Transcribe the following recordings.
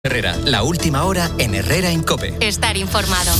Herrera, la última hora en Herrera en COPE. Estar informado.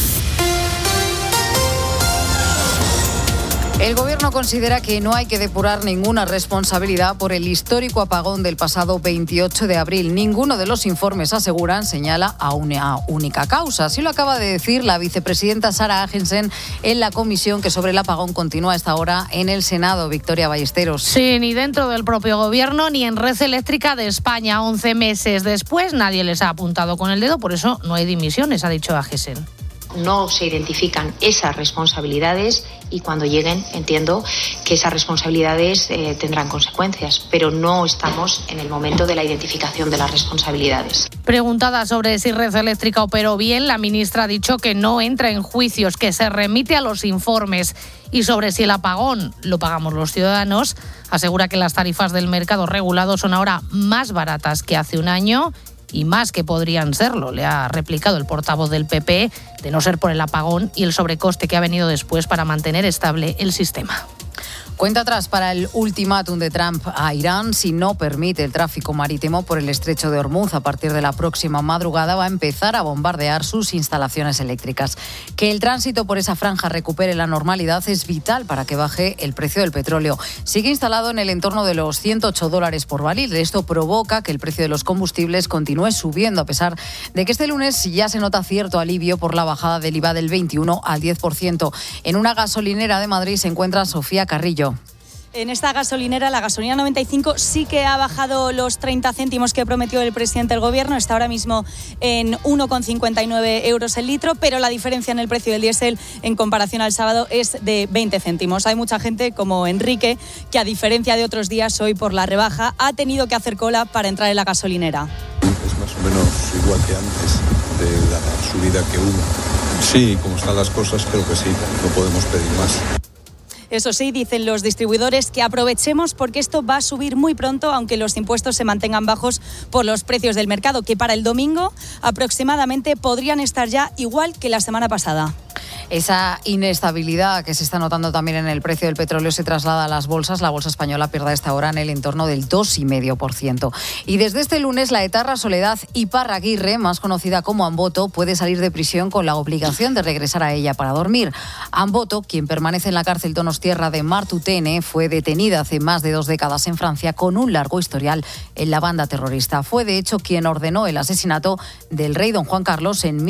El Gobierno considera que no hay que depurar ninguna responsabilidad por el histórico apagón del pasado 28 de abril. Ninguno de los informes aseguran, señala a una única causa. Así lo acaba de decir la vicepresidenta Sara Agesen en la comisión que sobre el apagón continúa a esta hora en el Senado. Victoria Ballesteros. Sí, ni dentro del propio Gobierno ni en Red Eléctrica de España. 11 meses después nadie les ha apuntado con el dedo, por eso no hay dimisiones, ha dicho Agesen. No se identifican esas responsabilidades y cuando lleguen entiendo que esas responsabilidades tendrán consecuencias, pero no estamos en el momento de la identificación de las responsabilidades. Preguntada sobre si Red Eléctrica operó bien, la ministra ha dicho que no entra en juicios, que se remite a los informes. Y sobre si el apagón lo pagamos los ciudadanos, asegura que las tarifas del mercado regulado son ahora más baratas que hace un año y más que podrían serlo, le ha replicado el portavoz del PP, de no ser por el apagón y el sobrecoste que ha venido después para mantener estable el sistema. Cuenta atrás para el ultimátum de Trump a Irán. Si no permite el tráfico marítimo por el estrecho de Hormuz, a partir de la próxima madrugada va a empezar a bombardear sus instalaciones eléctricas. Que el tránsito por esa franja recupere la normalidad es vital para que baje el precio del petróleo. Sigue instalado en el entorno de los $108 por barril. Esto provoca que el precio de los combustibles continúe subiendo, a pesar de que este lunes ya se nota cierto alivio por la bajada del IVA del 21 al 10%. En una gasolinera de Madrid se encuentra Sofía Carrillo. En esta gasolinera, la gasolina 95 sí que ha bajado los 30 céntimos que prometió el presidente del Gobierno. Está ahora mismo en 1,59 euros el litro, pero la diferencia en el precio del diésel en comparación al sábado es de 20 céntimos. Hay mucha gente, como Enrique, que a diferencia de otros días, hoy por la rebaja, ha tenido que hacer cola para entrar en la gasolinera. Es más o menos igual que antes de la subida que hubo. Sí, como están las cosas, creo que sí, no podemos pedir más. Eso sí, dicen los distribuidores que aprovechemos porque esto va a subir muy pronto, aunque los impuestos se mantengan bajos por los precios del mercado, que para el domingo aproximadamente podrían estar ya igual que la semana pasada. Esa inestabilidad que se está notando también en el precio del petróleo se traslada a las bolsas. La bolsa española pierde a esta hora en el entorno del 2,5%. Y desde este lunes la etarra Soledad Iparraguirre, más conocida como Amboto, puede salir de prisión con la obligación de regresar a ella para dormir. Amboto, quien permanece en la cárcel Donostierra de Martutene, fue detenida hace más de 2 décadas en Francia con un largo historial en la banda terrorista. Fue de hecho quien ordenó el asesinato del rey don Juan Carlos en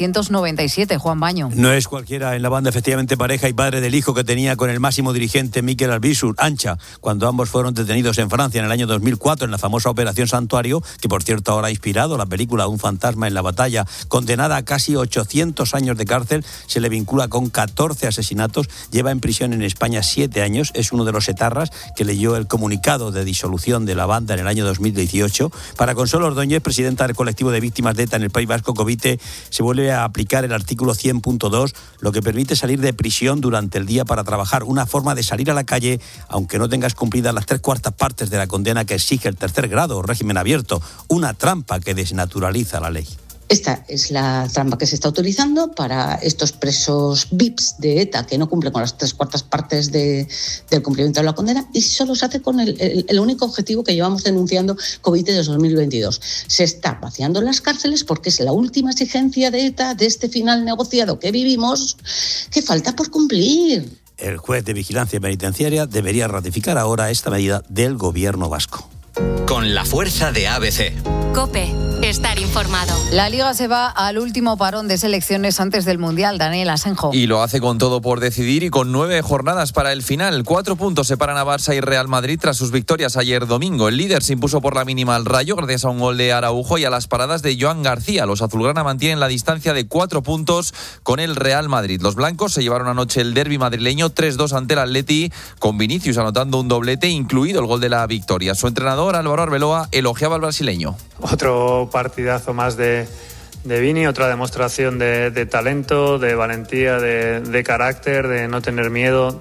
1997. Juan Baño. No es cualquiera en la banda, efectivamente pareja y padre del hijo que tenía con el máximo dirigente Miquel Albisur, Ancha, cuando ambos fueron detenidos en Francia en el año 2004 en la famosa Operación Santuario, que por cierto ahora ha inspirado la película Un fantasma en la batalla. Condenada a casi 800 años de cárcel, se le vincula con 14 asesinatos, lleva en prisión en España 7 años, es uno de los etarras que leyó el comunicado de disolución de la banda en el año 2018. Para Consuelo Ordóñez, presidenta del colectivo de víctimas de ETA en el País Vasco, Covite, se vuelve a aplicar el artículo 100.2, lo que permite salir de prisión durante el día para trabajar, una forma de salir a la calle aunque no tengas cumplidas las 3/4 partes de la condena que exige el tercer grado o régimen abierto, una trampa que desnaturaliza la ley. Esta es la trampa que se está utilizando para estos presos VIPs de ETA que no cumplen con las 3/4 partes del cumplimiento de la condena y solo se hace con el único objetivo que llevamos denunciando Covite desde 2022. Se está vaciando las cárceles porque es la última exigencia de ETA de este final negociado que vivimos que falta por cumplir. El juez de vigilancia penitenciaria debería ratificar ahora esta medida del gobierno vasco. Con la fuerza de ABC. COPE. Estar informado. La Liga se va al último parón de selecciones antes del Mundial. Daniel Asenjo. Y lo hace con todo por decidir y con 9 jornadas para el final. 4 puntos separan a Barça y Real Madrid tras sus victorias ayer domingo. El líder se impuso por la mínima al Rayo gracias a un gol de Araujo y a las paradas de Joan García. Los azulgrana mantienen la distancia de 4 puntos con el Real Madrid. Los blancos se llevaron anoche el derbi madrileño 3-2 ante el Atleti, con Vinicius anotando un doblete, incluido el gol de la victoria. Su entrenador, Álvaro Arbeloa, elogiaba al brasileño. Otro partidazo más de Vini, otra demostración de talento, de valentía, de carácter, de no tener miedo.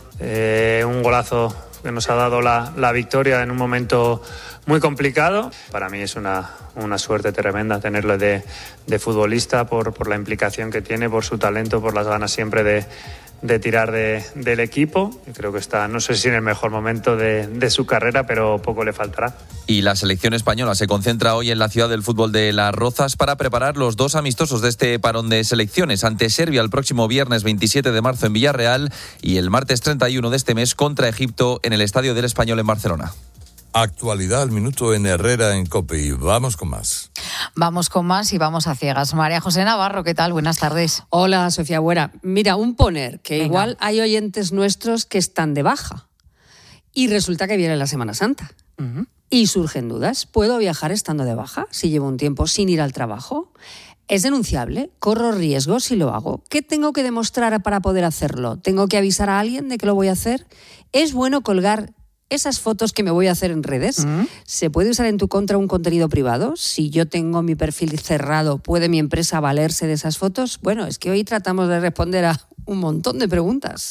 Un golazo que nos ha dado la victoria en un momento muy complicado. Para mí es una suerte tremenda tenerlo de futbolista por la implicación que tiene, por su talento, por las ganas siempre de de tirar del equipo. Y creo que está, no sé si en el mejor momento de su carrera, pero poco le faltará. Y la selección española se concentra hoy en la ciudad del fútbol de Las Rozas para preparar los 2 amistosos de este parón de selecciones ante Serbia el próximo viernes 27 de marzo en Villarreal y el martes 31 de este mes contra Egipto en el Estadio del Español en Barcelona. Actualidad al minuto en Herrera en COPE y vamos con más. Vamos con más y vamos a ciegas. María José Navarro, ¿qué tal? Buenas tardes. Hola, Sofía Buera. Mira, un poner que Venga. igual hay oyentes nuestros que están de baja y resulta que viene la Semana Santa. Y surgen dudas. ¿Puedo viajar estando de baja si llevo un tiempo sin ir al trabajo? ¿Es denunciable? ¿Corro riesgos si lo hago? ¿Qué tengo que demostrar para poder hacerlo? ¿Tengo que avisar a alguien de que lo voy a hacer? ¿Es bueno colgar esas fotos que me voy a hacer en redes? ¿Se puede usar en tu contra un contenido privado? Si yo tengo mi perfil cerrado, ¿puede mi empresa valerse de esas fotos? Bueno, es que hoy tratamos de responder a un montón de preguntas.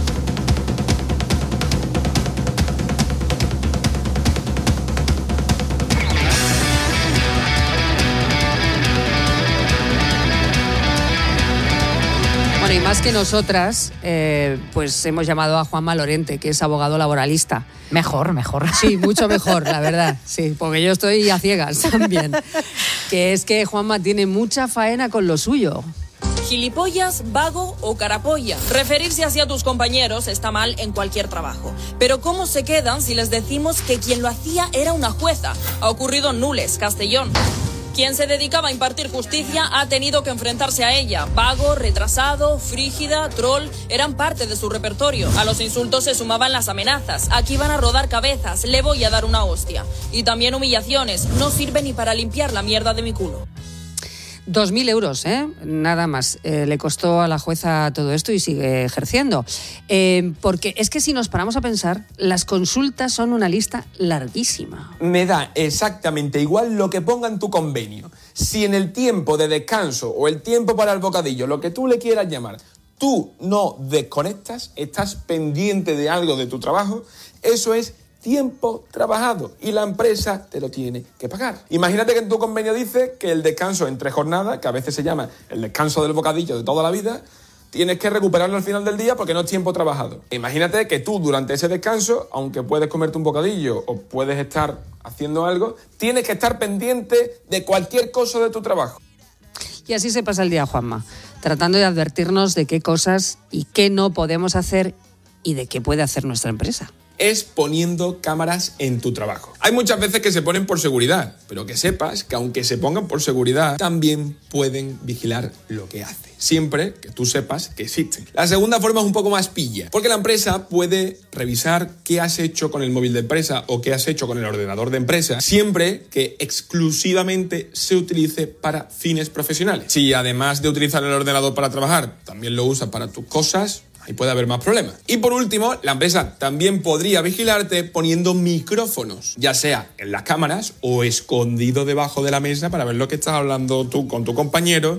Bueno, y más que nosotras, pues hemos llamado a Juanma Lorente, que es abogado laboralista. Mejor. Sí, mucho mejor, la verdad. Sí, porque yo estoy a ciegas también. Que es que Juanma tiene mucha faena con lo suyo. Gilipollas, vago o carapolla. Referirse así a tus compañeros está mal en cualquier trabajo. Pero ¿cómo se quedan si les decimos que quien lo hacía era una jueza? Ha ocurrido en Nules, Castellón. Quien se dedicaba a impartir justicia ha tenido que enfrentarse a ella. Vago, retrasado, frígida, troll, eran parte de su repertorio. A los insultos se sumaban las amenazas. Aquí van a rodar cabezas, le voy a dar una hostia. Y también humillaciones, no sirve ni para limpiar la mierda de mi culo. 2.000 euros, nada más. Le costó a la jueza todo esto y sigue ejerciendo. Porque es que si nos paramos a pensar, las consultas son una lista larguísima. Me da exactamente igual lo que ponga en tu convenio. Si en el tiempo de descanso o el tiempo para el bocadillo, lo que tú le quieras llamar, tú no desconectas, estás pendiente de algo de tu trabajo, eso es tiempo trabajado y la empresa te lo tiene que pagar. Imagínate que en tu convenio dice que el descanso entre jornadas, que a veces se llama el descanso del bocadillo de toda la vida, tienes que recuperarlo al final del día porque no es tiempo trabajado. Imagínate que tú durante ese descanso, aunque puedes comerte un bocadillo o puedes estar haciendo algo, tienes que estar pendiente de cualquier cosa de tu trabajo. Y así se pasa el día, Juanma, tratando de advertirnos de qué cosas y qué no podemos hacer y de qué puede hacer nuestra empresa. Es poniendo cámaras en tu trabajo. Hay muchas veces que se ponen por seguridad, pero que sepas que aunque se pongan por seguridad, también pueden vigilar lo que haces. Siempre que tú sepas que existen. La segunda forma es un poco más pilla, porque la empresa puede revisar qué has hecho con el móvil de empresa o qué has hecho con el ordenador de empresa, siempre que exclusivamente se utilice para fines profesionales. Si además de utilizar el ordenador para trabajar, también lo usas para tus cosas, ahí puede haber más problemas. Y por último, la empresa también podría vigilarte poniendo micrófonos, ya sea en las cámaras o escondido debajo de la mesa para ver lo que estás hablando tú con tu compañero.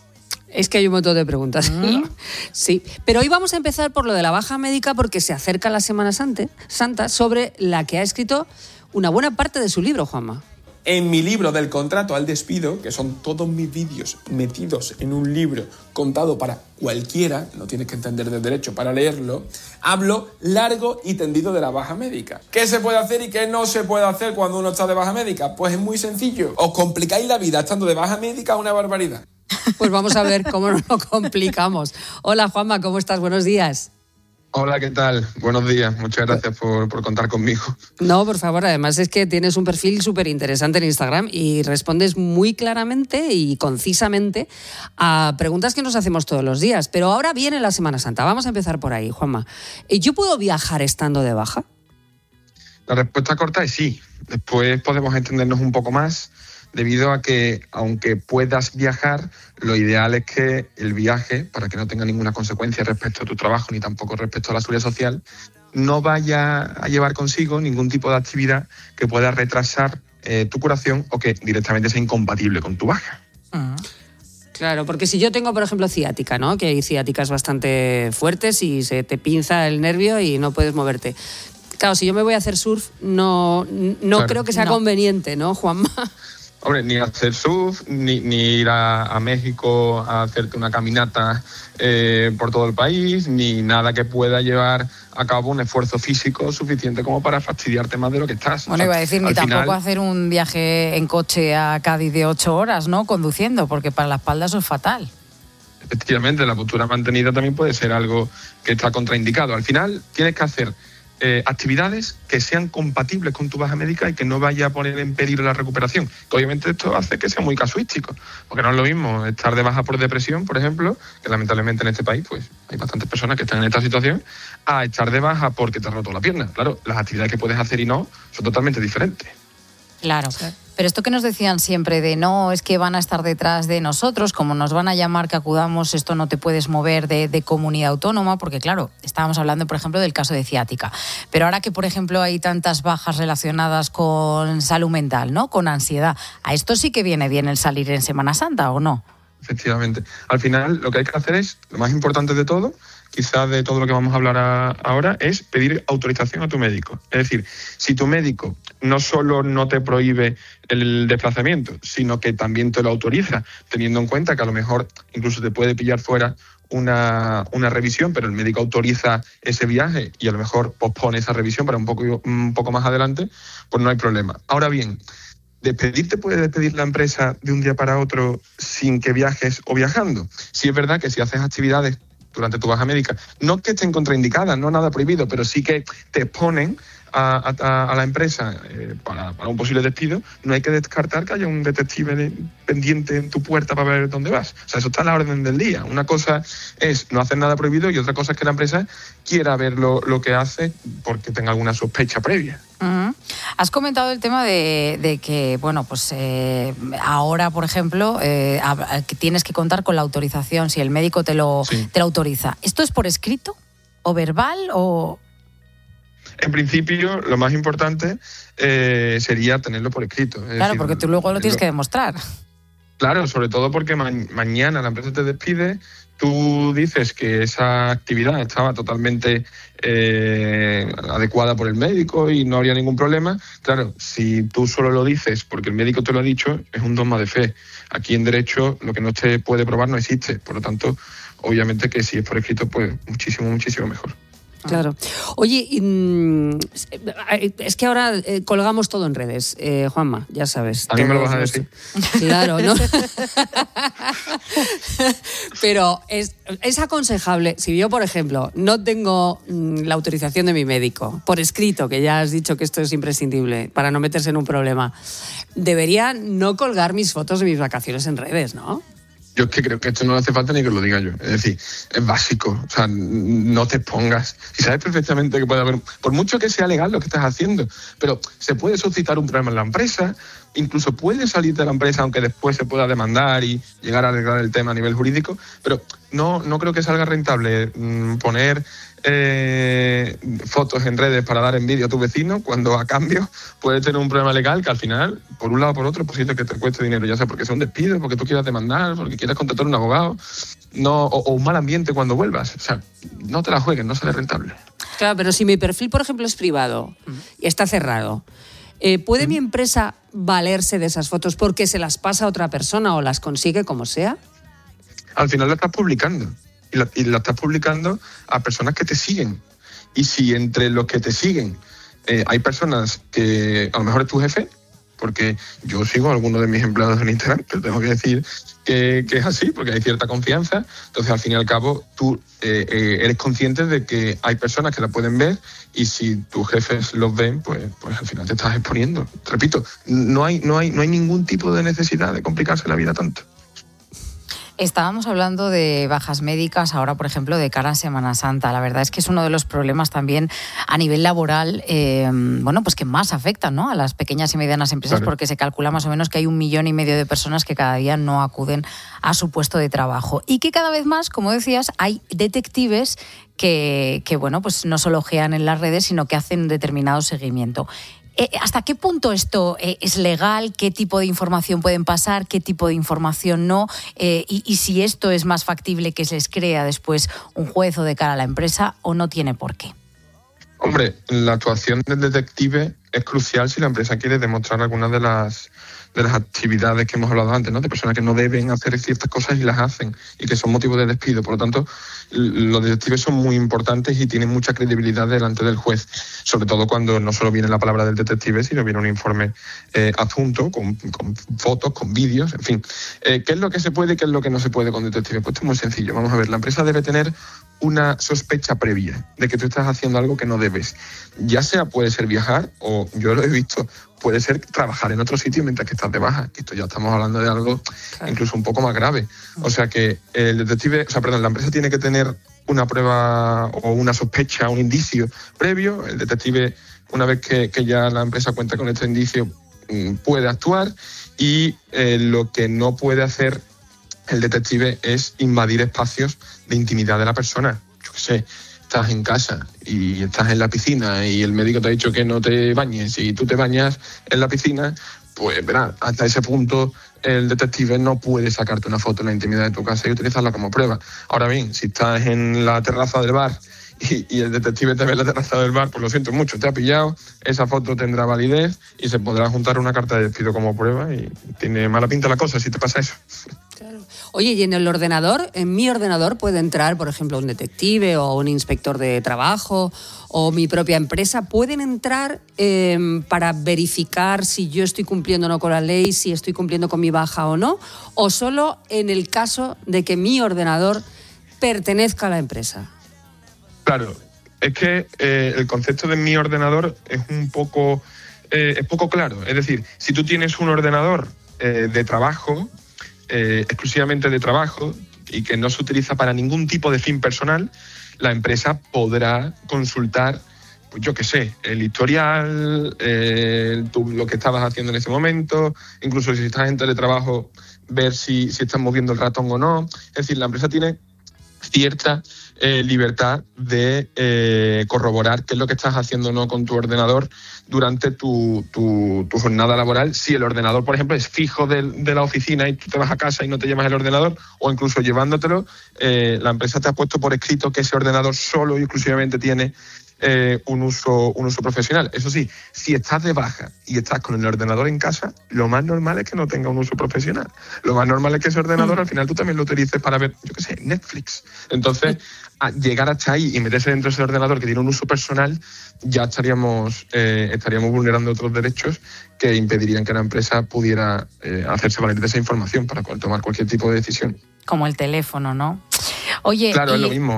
Es que hay un montón de preguntas. Sí, pero hoy vamos a empezar por lo de la baja médica porque se acerca la Semana Santa, sobre la que ha escrito una buena parte de su libro, Juanma. En mi libro del contrato al despido, que son todos mis vídeos metidos en un libro contado para cualquiera, no tienes que entender de derecho para leerlo, hablo largo y tendido de la baja médica. ¿Qué se puede hacer y qué no se puede hacer cuando uno está de baja médica? Pues es muy sencillo. Os complicáis la vida estando de baja médica, una barbaridad. Pues vamos a ver cómo nos lo complicamos. Hola, Juanma, ¿cómo estás? Buenos días. Hola, ¿qué tal? Buenos días. Muchas gracias por contar conmigo. No, por favor, además es que tienes un perfil súper interesante en Instagram y respondes muy claramente y concisamente a preguntas que nos hacemos todos los días. Pero ahora viene la Semana Santa. Vamos a empezar por ahí, Juanma. ¿Yo puedo viajar estando de baja? La respuesta corta es sí. Después podemos entendernos un poco más, debido a que, aunque puedas viajar, lo ideal es que el viaje, para que no tenga ninguna consecuencia respecto a tu trabajo ni tampoco respecto a la seguridad social, no vaya a llevar consigo ningún tipo de actividad que pueda retrasar tu curación o que directamente sea incompatible con tu baja. Claro, porque si yo tengo, por ejemplo, ciática, ¿no? Que hay ciáticas bastante fuertes y se te pinza el nervio y no puedes moverte. Claro, si yo me voy a hacer surf, no claro, creo que sea conveniente, ¿no, Juanma? Hombre, ni hacer surf, ni ir a México a hacerte una caminata por todo el país, ni nada que pueda llevar a cabo un esfuerzo físico suficiente como para fastidiarte más de lo que estás. Bueno, iba a decir, ni tampoco hacer un viaje en coche a Cádiz de 8 horas, ¿no? Conduciendo, porque para la espalda eso es fatal. Efectivamente, la postura mantenida también puede ser algo que está contraindicado. Al final tienes que hacer actividades que sean compatibles con tu baja médica y que no vaya a poner en peligro la recuperación. Que obviamente esto hace que sea muy casuístico, porque no es lo mismo estar de baja por depresión, por ejemplo, que lamentablemente en este país pues hay bastantes personas que están en esta situación, a estar de baja porque te has roto la pierna. Claro, las actividades que puedes hacer y no son totalmente diferentes. Claro. Pero esto que nos decían siempre de no, es que van a estar detrás de nosotros, como nos van a llamar que acudamos, esto no te puedes mover de comunidad autónoma, porque claro, estábamos hablando, por ejemplo, del caso de ciática. Pero ahora que, por ejemplo, hay tantas bajas relacionadas con salud mental, ¿no? Con ansiedad, ¿a esto sí que viene bien el salir en Semana Santa o no? Efectivamente. Al final, lo que hay que hacer es, lo más importante de todo, quizás de todo lo que vamos a hablar ahora, es pedir autorización a tu médico. Es decir, si tu médico no solo no te prohíbe el desplazamiento, sino que también te lo autoriza, teniendo en cuenta que a lo mejor incluso te puede pillar fuera una revisión, pero el médico autoriza ese viaje y a lo mejor pospone esa revisión para un poco más adelante, pues no hay problema. Ahora bien, ¿despedirte puede despedir la empresa de un día para otro sin que viajes o viajando? Sí es verdad que si haces actividades durante tu baja médica, no que estén contraindicadas, no nada prohibido, pero sí que te exponen a la empresa para un posible despido, no hay que descartar que haya un detective pendiente en tu puerta para ver dónde vas. O sea, eso está a la orden del día. Una cosa es no hacer nada prohibido y otra cosa es que la empresa quiera ver lo que hace porque tenga alguna sospecha previa. Uh-huh. Has comentado el tema de que, bueno, pues ahora, por ejemplo, tienes que contar con la autorización, si el médico te lo autoriza. ¿Esto es por escrito o verbal o...? En principio, lo más importante sería tenerlo por escrito. Es decir, porque tú luego lo tienes que demostrar. Claro, sobre todo porque mañana la empresa te despide, tú dices que esa actividad estaba totalmente adecuada por el médico y no habría ningún problema. Claro, si tú solo lo dices porque el médico te lo ha dicho, es un dogma de fe. Aquí en derecho lo que no se puede probar no existe. Por lo tanto, obviamente que si es por escrito, pues muchísimo, muchísimo mejor. Claro. Oye, es que ahora colgamos todo en redes, Juanma, ya sabes. A mí me lo vas a decir. Claro, ¿no? Pero es aconsejable, si yo, por ejemplo, no tengo la autorización de mi médico, por escrito, que ya has dicho que esto es imprescindible para no meterse en un problema, debería no colgar mis fotos de mis vacaciones en redes, ¿no? Yo es que creo que esto no hace falta ni que lo diga yo. Es decir, es básico. O sea, no te expongas. Y sabes perfectamente que puede haber, por mucho que sea legal lo que estás haciendo, pero se puede suscitar un problema en la empresa, incluso puede salir de la empresa aunque después se pueda demandar y llegar a arreglar el tema a nivel jurídico, pero no creo que salga rentable poner fotos en redes para dar envidia a tu vecino cuando a cambio puedes tener un problema legal que al final, por un lado o por otro, es posible que te cueste dinero, ya sea porque sea un despido, porque tú quieras demandar, porque quieras contratar a un abogado, o un mal ambiente cuando vuelvas. O sea, no te la juegues, no sale rentable. Claro, pero si mi perfil, por ejemplo, es privado y está cerrado, ¿puede mi empresa valerse de esas fotos porque se las pasa a otra persona o las consigue como sea? Al final la estás publicando. Y la estás publicando a personas que te siguen. Y si entre los que te siguen hay personas que a lo mejor es tu jefe, porque yo sigo a algunos de mis empleados en Instagram, pero tengo que decir que es así, porque hay cierta confianza. Entonces, al fin y al cabo, tú eres consciente de que hay personas que la pueden ver y si tus jefes los ven, pues al final te estás exponiendo. Repito, no hay ningún tipo de necesidad de complicarse la vida tanto. Estábamos hablando de bajas médicas, ahora, por ejemplo, de cara a Semana Santa. La verdad es que es uno de los problemas también a nivel laboral, pues que más afectan, ¿no?, a las pequeñas y medianas empresas, claro, porque se calcula más o menos que hay 1,5 millones de personas que cada día no acuden a su puesto de trabajo. Y que cada vez más, como decías, hay detectives que pues no solo ojean en las redes, sino que hacen un determinado seguimiento. ¿Hasta qué punto esto es legal? ¿Qué tipo de información pueden pasar? ¿Qué tipo de información no? Y si esto es más factible que se les crea después un juez o de cara a la empresa, ¿o no tiene por qué? Hombre, la actuación del detective es crucial si la empresa quiere demostrar algunas de las actividades que hemos hablado antes, ¿no? De personas que no deben hacer ciertas cosas y las hacen, y que son motivo de despido. Por lo tanto, los detectives son muy importantes y tienen mucha credibilidad delante del juez, sobre todo cuando no solo viene la palabra del detective, sino viene un informe adjunto con fotos, con vídeos, en fin. ¿Qué es lo que se puede y qué es lo que no se puede con detectives? Pues esto es muy sencillo. Vamos a ver, la empresa debe tener una sospecha previa de que tú estás haciendo algo que no debes. Ya sea puede ser viajar, o yo lo he visto, puede ser trabajar en otro sitio mientras que estás de baja. Esto ya estamos hablando de algo incluso un poco más grave. O sea que la empresa tiene que tener una prueba o una sospecha, un indicio previo. El detective, una vez que ya la empresa cuenta con este indicio, puede actuar, y lo que no puede hacer el detective es invadir espacios de intimidad de la persona. Yo qué sé, estás en casa y estás en la piscina y el médico te ha dicho que no te bañes y tú te bañas en la piscina, pues verá, hasta ese punto el detective no puede sacarte una foto en la intimidad de tu casa y utilizarla como prueba. Ahora bien, si estás en la terraza del bar y el detective te ve en la terraza del bar, pues lo siento mucho, te ha pillado, esa foto tendrá validez y se podrá juntar una carta de despido como prueba, y tiene mala pinta la cosa si te pasa eso. Oye, y en el ordenador, en mi ordenador puede entrar, por ejemplo, un detective o un inspector de trabajo o mi propia empresa. ¿Pueden entrar para verificar si yo estoy cumpliendo o no con la ley, si estoy cumpliendo con mi baja o no? ¿O solo en el caso de que mi ordenador pertenezca a la empresa? Claro, es que el concepto de mi ordenador es poco claro. Es decir, si tú tienes un ordenador de trabajo, exclusivamente de trabajo, y que no se utiliza para ningún tipo de fin personal, la empresa podrá consultar, pues yo qué sé, el historial, lo que estabas haciendo en ese momento, incluso si estás en teletrabajo, ver si estás moviendo el ratón o no. Es decir, la empresa tiene cierta libertad de corroborar qué es lo que estás haciendo o no con tu ordenador durante tu jornada laboral. Si el ordenador, por ejemplo, es fijo de la oficina y tú te vas a casa y no te llevas el ordenador, o incluso llevándotelo, la empresa te ha puesto por escrito que ese ordenador solo y exclusivamente tiene un uso profesional. Eso sí, si estás de baja y estás con el ordenador en casa, lo más normal es que no tenga un uso profesional. Lo más normal es que ese ordenador al final tú también lo utilices para ver, yo qué sé, Netflix. Entonces, llegar hasta ahí y meterse dentro de ese ordenador que tiene un uso personal, ya estaríamos vulnerando otros derechos que impedirían que la empresa pudiera hacerse valer de esa información para tomar cualquier tipo de decisión. Como el teléfono, ¿no? Oye, claro, es lo mismo.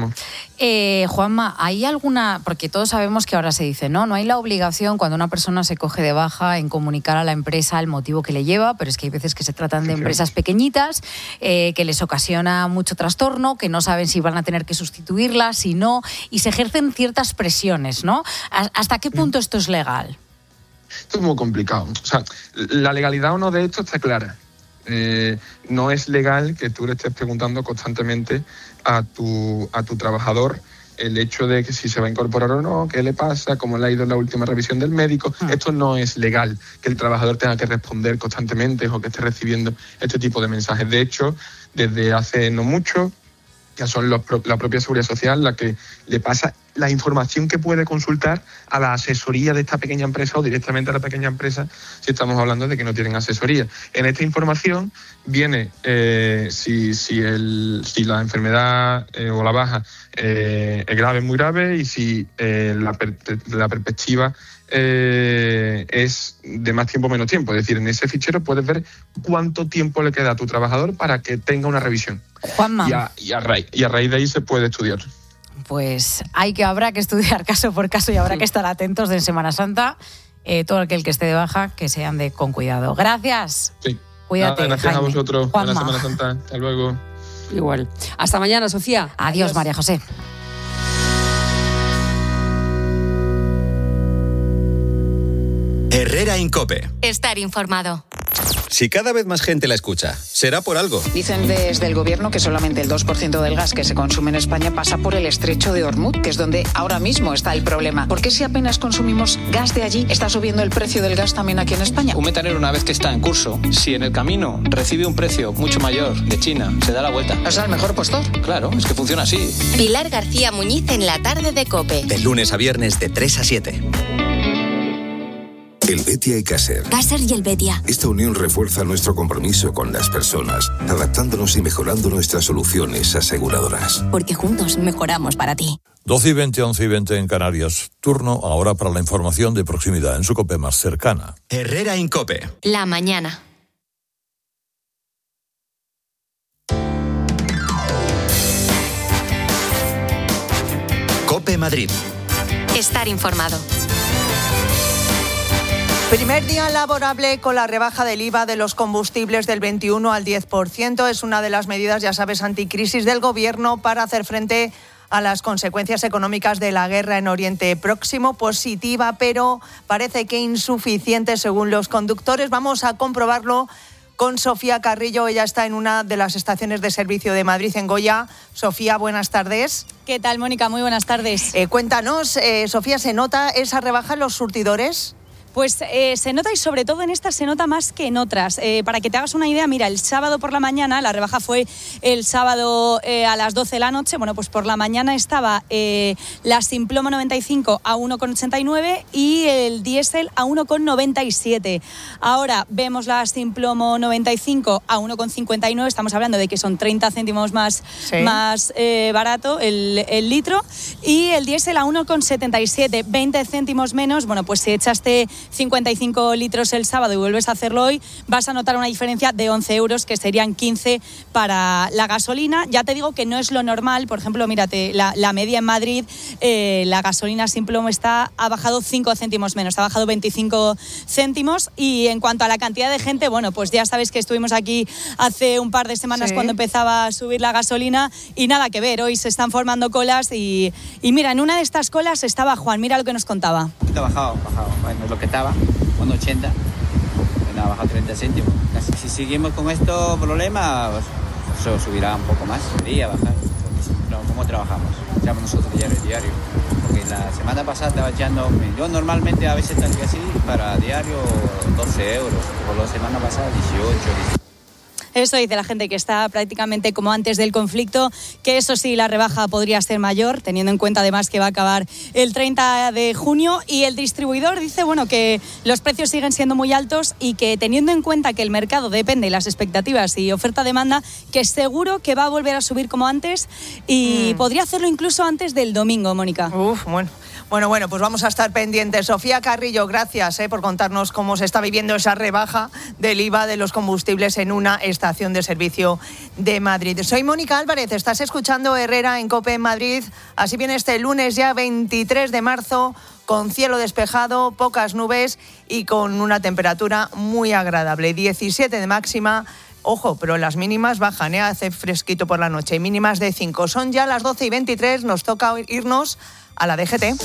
Juanma, ¿hay alguna...? Porque todos sabemos que ahora se dice, no hay la obligación cuando una persona se coge de baja en comunicar a la empresa el motivo que le lleva, pero es que hay veces que se tratan de empresas pequeñitas, que les ocasiona mucho trastorno, que no saben si van a tener que sustituirla, si no, y se ejercen ciertas presiones, ¿no? ¿Hasta qué punto esto es legal? Esto es muy complicado. O sea, la legalidad o no de esto está clara. No es legal que tú le estés preguntando constantemente a tu trabajador el hecho de que si se va a incorporar o no, qué le pasa, cómo le ha ido en la última revisión del médico. Esto no es legal, que el trabajador tenga que responder constantemente o que esté recibiendo este tipo de mensajes. De hecho, desde hace no mucho, ya son la propia Seguridad Social la que le pasa la información que puede consultar a la asesoría de esta pequeña empresa o directamente a la pequeña empresa si estamos hablando de que no tienen asesoría. En esta información viene si la enfermedad o la baja es grave, muy grave, y si la perspectiva es de más tiempo o menos tiempo. Es decir, en ese fichero puedes ver cuánto tiempo le queda a tu trabajador para que tenga una revisión. Juanma. Y a raíz de ahí se puede estudiar. Pues habrá que estudiar caso por caso y habrá que estar atentos de en Semana Santa. Todo aquel que esté de baja, que se ande con cuidado. Gracias. Sí. Cuídate, gracias Jaime. a vosotros. Juanma. Buena Semana Santa. Hasta luego. Igual. Hasta mañana, Sofía. Adiós, María José. Herrera en COPE. Estar informado. Si cada vez más gente la escucha, será por algo. Dicen desde el gobierno que solamente el 2% del gas que se consume en España pasa por el estrecho de Hormuz, que es donde ahora mismo está el problema. ¿Por qué si apenas consumimos gas de allí, está subiendo el precio del gas también aquí en España? Un metanero, una vez que está en curso, si en el camino recibe un precio mucho mayor de China, se da la vuelta. O sea, el mejor postor. Claro, es que funciona así. Pilar García Muñiz en la tarde de COPE. De lunes a viernes de 3 a 7. Helvetia y Caser. Caser y Helvetia. Esta unión refuerza nuestro compromiso con las personas, adaptándonos y mejorando nuestras soluciones aseguradoras. Porque juntos mejoramos para ti. 12:20, 11:20 en Canarias. Turno ahora para la información de proximidad en su COPE más cercana. Herrera Incope. La mañana. COPE Madrid. Estar informado. Primer día laborable con la rebaja del IVA de los combustibles del 21 al 10%. Es una de las medidas, ya sabes, anticrisis del Gobierno para hacer frente a las consecuencias económicas de la guerra en Oriente Próximo. Positiva, pero parece que insuficiente según los conductores. Vamos a comprobarlo con Sofía Carrillo. Ella está en una de las estaciones de servicio de Madrid, en Goya. Sofía, buenas tardes. ¿Qué tal, Mónica? Muy buenas tardes. Cuéntanos, Sofía, ¿se nota esa rebaja en los surtidores? Pues se nota, y sobre todo en estas se nota más que en otras. Para que te hagas una idea, mira, el sábado por la mañana, la rebaja fue el sábado a las 12 de la noche. Bueno, pues por la mañana estaba la Simplomo 95 a 1,89 y el diésel a 1,97. Ahora vemos la Simplomo 95 a 1,59. Estamos hablando de que son 30 céntimos más barato el litro. Y el diésel a 1,77, 20 céntimos menos. Bueno, pues si echaste 55 litros el sábado y vuelves a hacerlo hoy, vas a notar una diferencia de 11 euros, que serían 15 para la gasolina. Ya te digo que no es lo normal. Por ejemplo, mírate, la media en Madrid, la gasolina sin plomo ha bajado 5 céntimos menos, ha bajado 25 céntimos. Y en cuanto a la cantidad de gente, bueno, pues ya sabes que estuvimos aquí hace un par de semanas cuando empezaba a subir la gasolina y nada que ver. Hoy se están formando colas y mira, en una de estas colas estaba Juan, mira lo que nos contaba. Ha bajado, bueno, lo que estaba, 1,80, bueno, ha bajado 30 céntimos. Si seguimos con estos problemas, pues, eso subirá un poco más, debería bajar. No, ¿cómo trabajamos? Echamos nosotros diario. Porque la semana pasada estaba echando, yo normalmente a veces tengo así, para diario 12 euros, por la semana pasada 18. Eso dice la gente, que está prácticamente como antes del conflicto, que eso sí, la rebaja podría ser mayor, teniendo en cuenta además que va a acabar el 30 de junio. Y el distribuidor dice, bueno, que los precios siguen siendo muy altos y que teniendo en cuenta que el mercado depende de las expectativas y oferta-demanda, que seguro que va a volver a subir como antes y podría hacerlo incluso antes del domingo, Mónica. Bueno, pues vamos a estar pendientes. Sofía Carrillo, gracias por contarnos cómo se está viviendo esa rebaja del IVA de los combustibles en una estación de servicio de Madrid. Soy Mónica Álvarez, estás escuchando Herrera en COPE en Madrid. Así viene este lunes ya 23 de marzo, con cielo despejado, pocas nubes y con una temperatura muy agradable. 17 de máxima. Ojo, pero las mínimas bajan, hace fresquito por la noche, mínimas de 5. Son ya las 12:23, nos toca irnos a la DGT.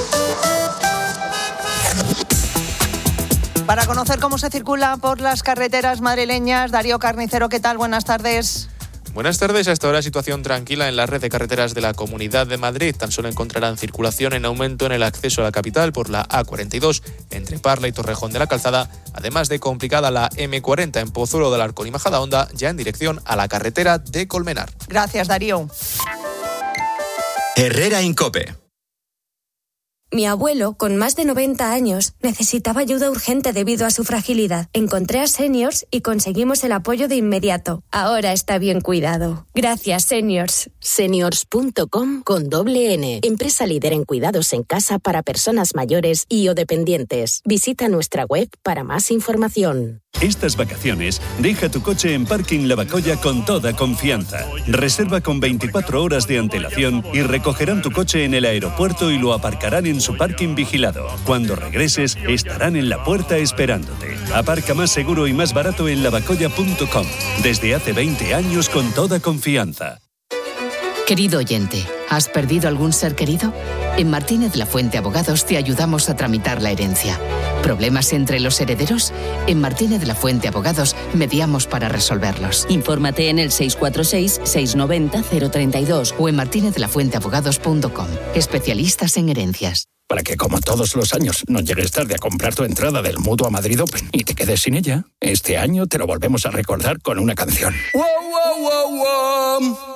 Para conocer cómo se circula por las carreteras madrileñas, Darío Carnicero, ¿qué tal? Buenas tardes. Buenas tardes. Hasta ahora situación tranquila en la red de carreteras de la Comunidad de Madrid. Tan solo encontrarán circulación en aumento en el acceso a la capital por la A42 entre Parla y Torrejón de la Calzada, además de complicada la M40 en Pozuelo del Arcón y Majadahonda, ya en dirección a la carretera de Colmenar. Gracias, Darío. Herrera Incope. Mi abuelo, con más de 90 años, necesitaba ayuda urgente debido a su fragilidad. Encontré a Seniors y conseguimos el apoyo de inmediato. Ahora está bien cuidado. Gracias, Seniors. Seniors.com con doble N. Empresa líder en cuidados en casa para personas mayores y o dependientes. Visita nuestra web para más información. Estas vacaciones, deja tu coche en Parking Lavacolla con toda confianza. Reserva con 24 horas de antelación y recogerán tu coche en el aeropuerto y lo aparcarán en su parking vigilado. Cuando regreses, estarán en la puerta esperándote. Aparca más seguro y más barato en lavacolla.com. Desde hace 20 años con toda confianza. Querido oyente, ¿has perdido algún ser querido? En Martínez Lafuente Abogados te ayudamos a tramitar la herencia. ¿Problemas entre los herederos? En Martínez Lafuente Abogados mediamos para resolverlos. Infórmate en el 646-690-032 o en martinezlafuenteabogados.com. Especialistas en herencias. Para que, como todos los años, no llegues tarde a comprar tu entrada del Mutua Madrid Open y te quedes sin ella, este año te lo volvemos a recordar con una canción. Wow, wow, wow, wow.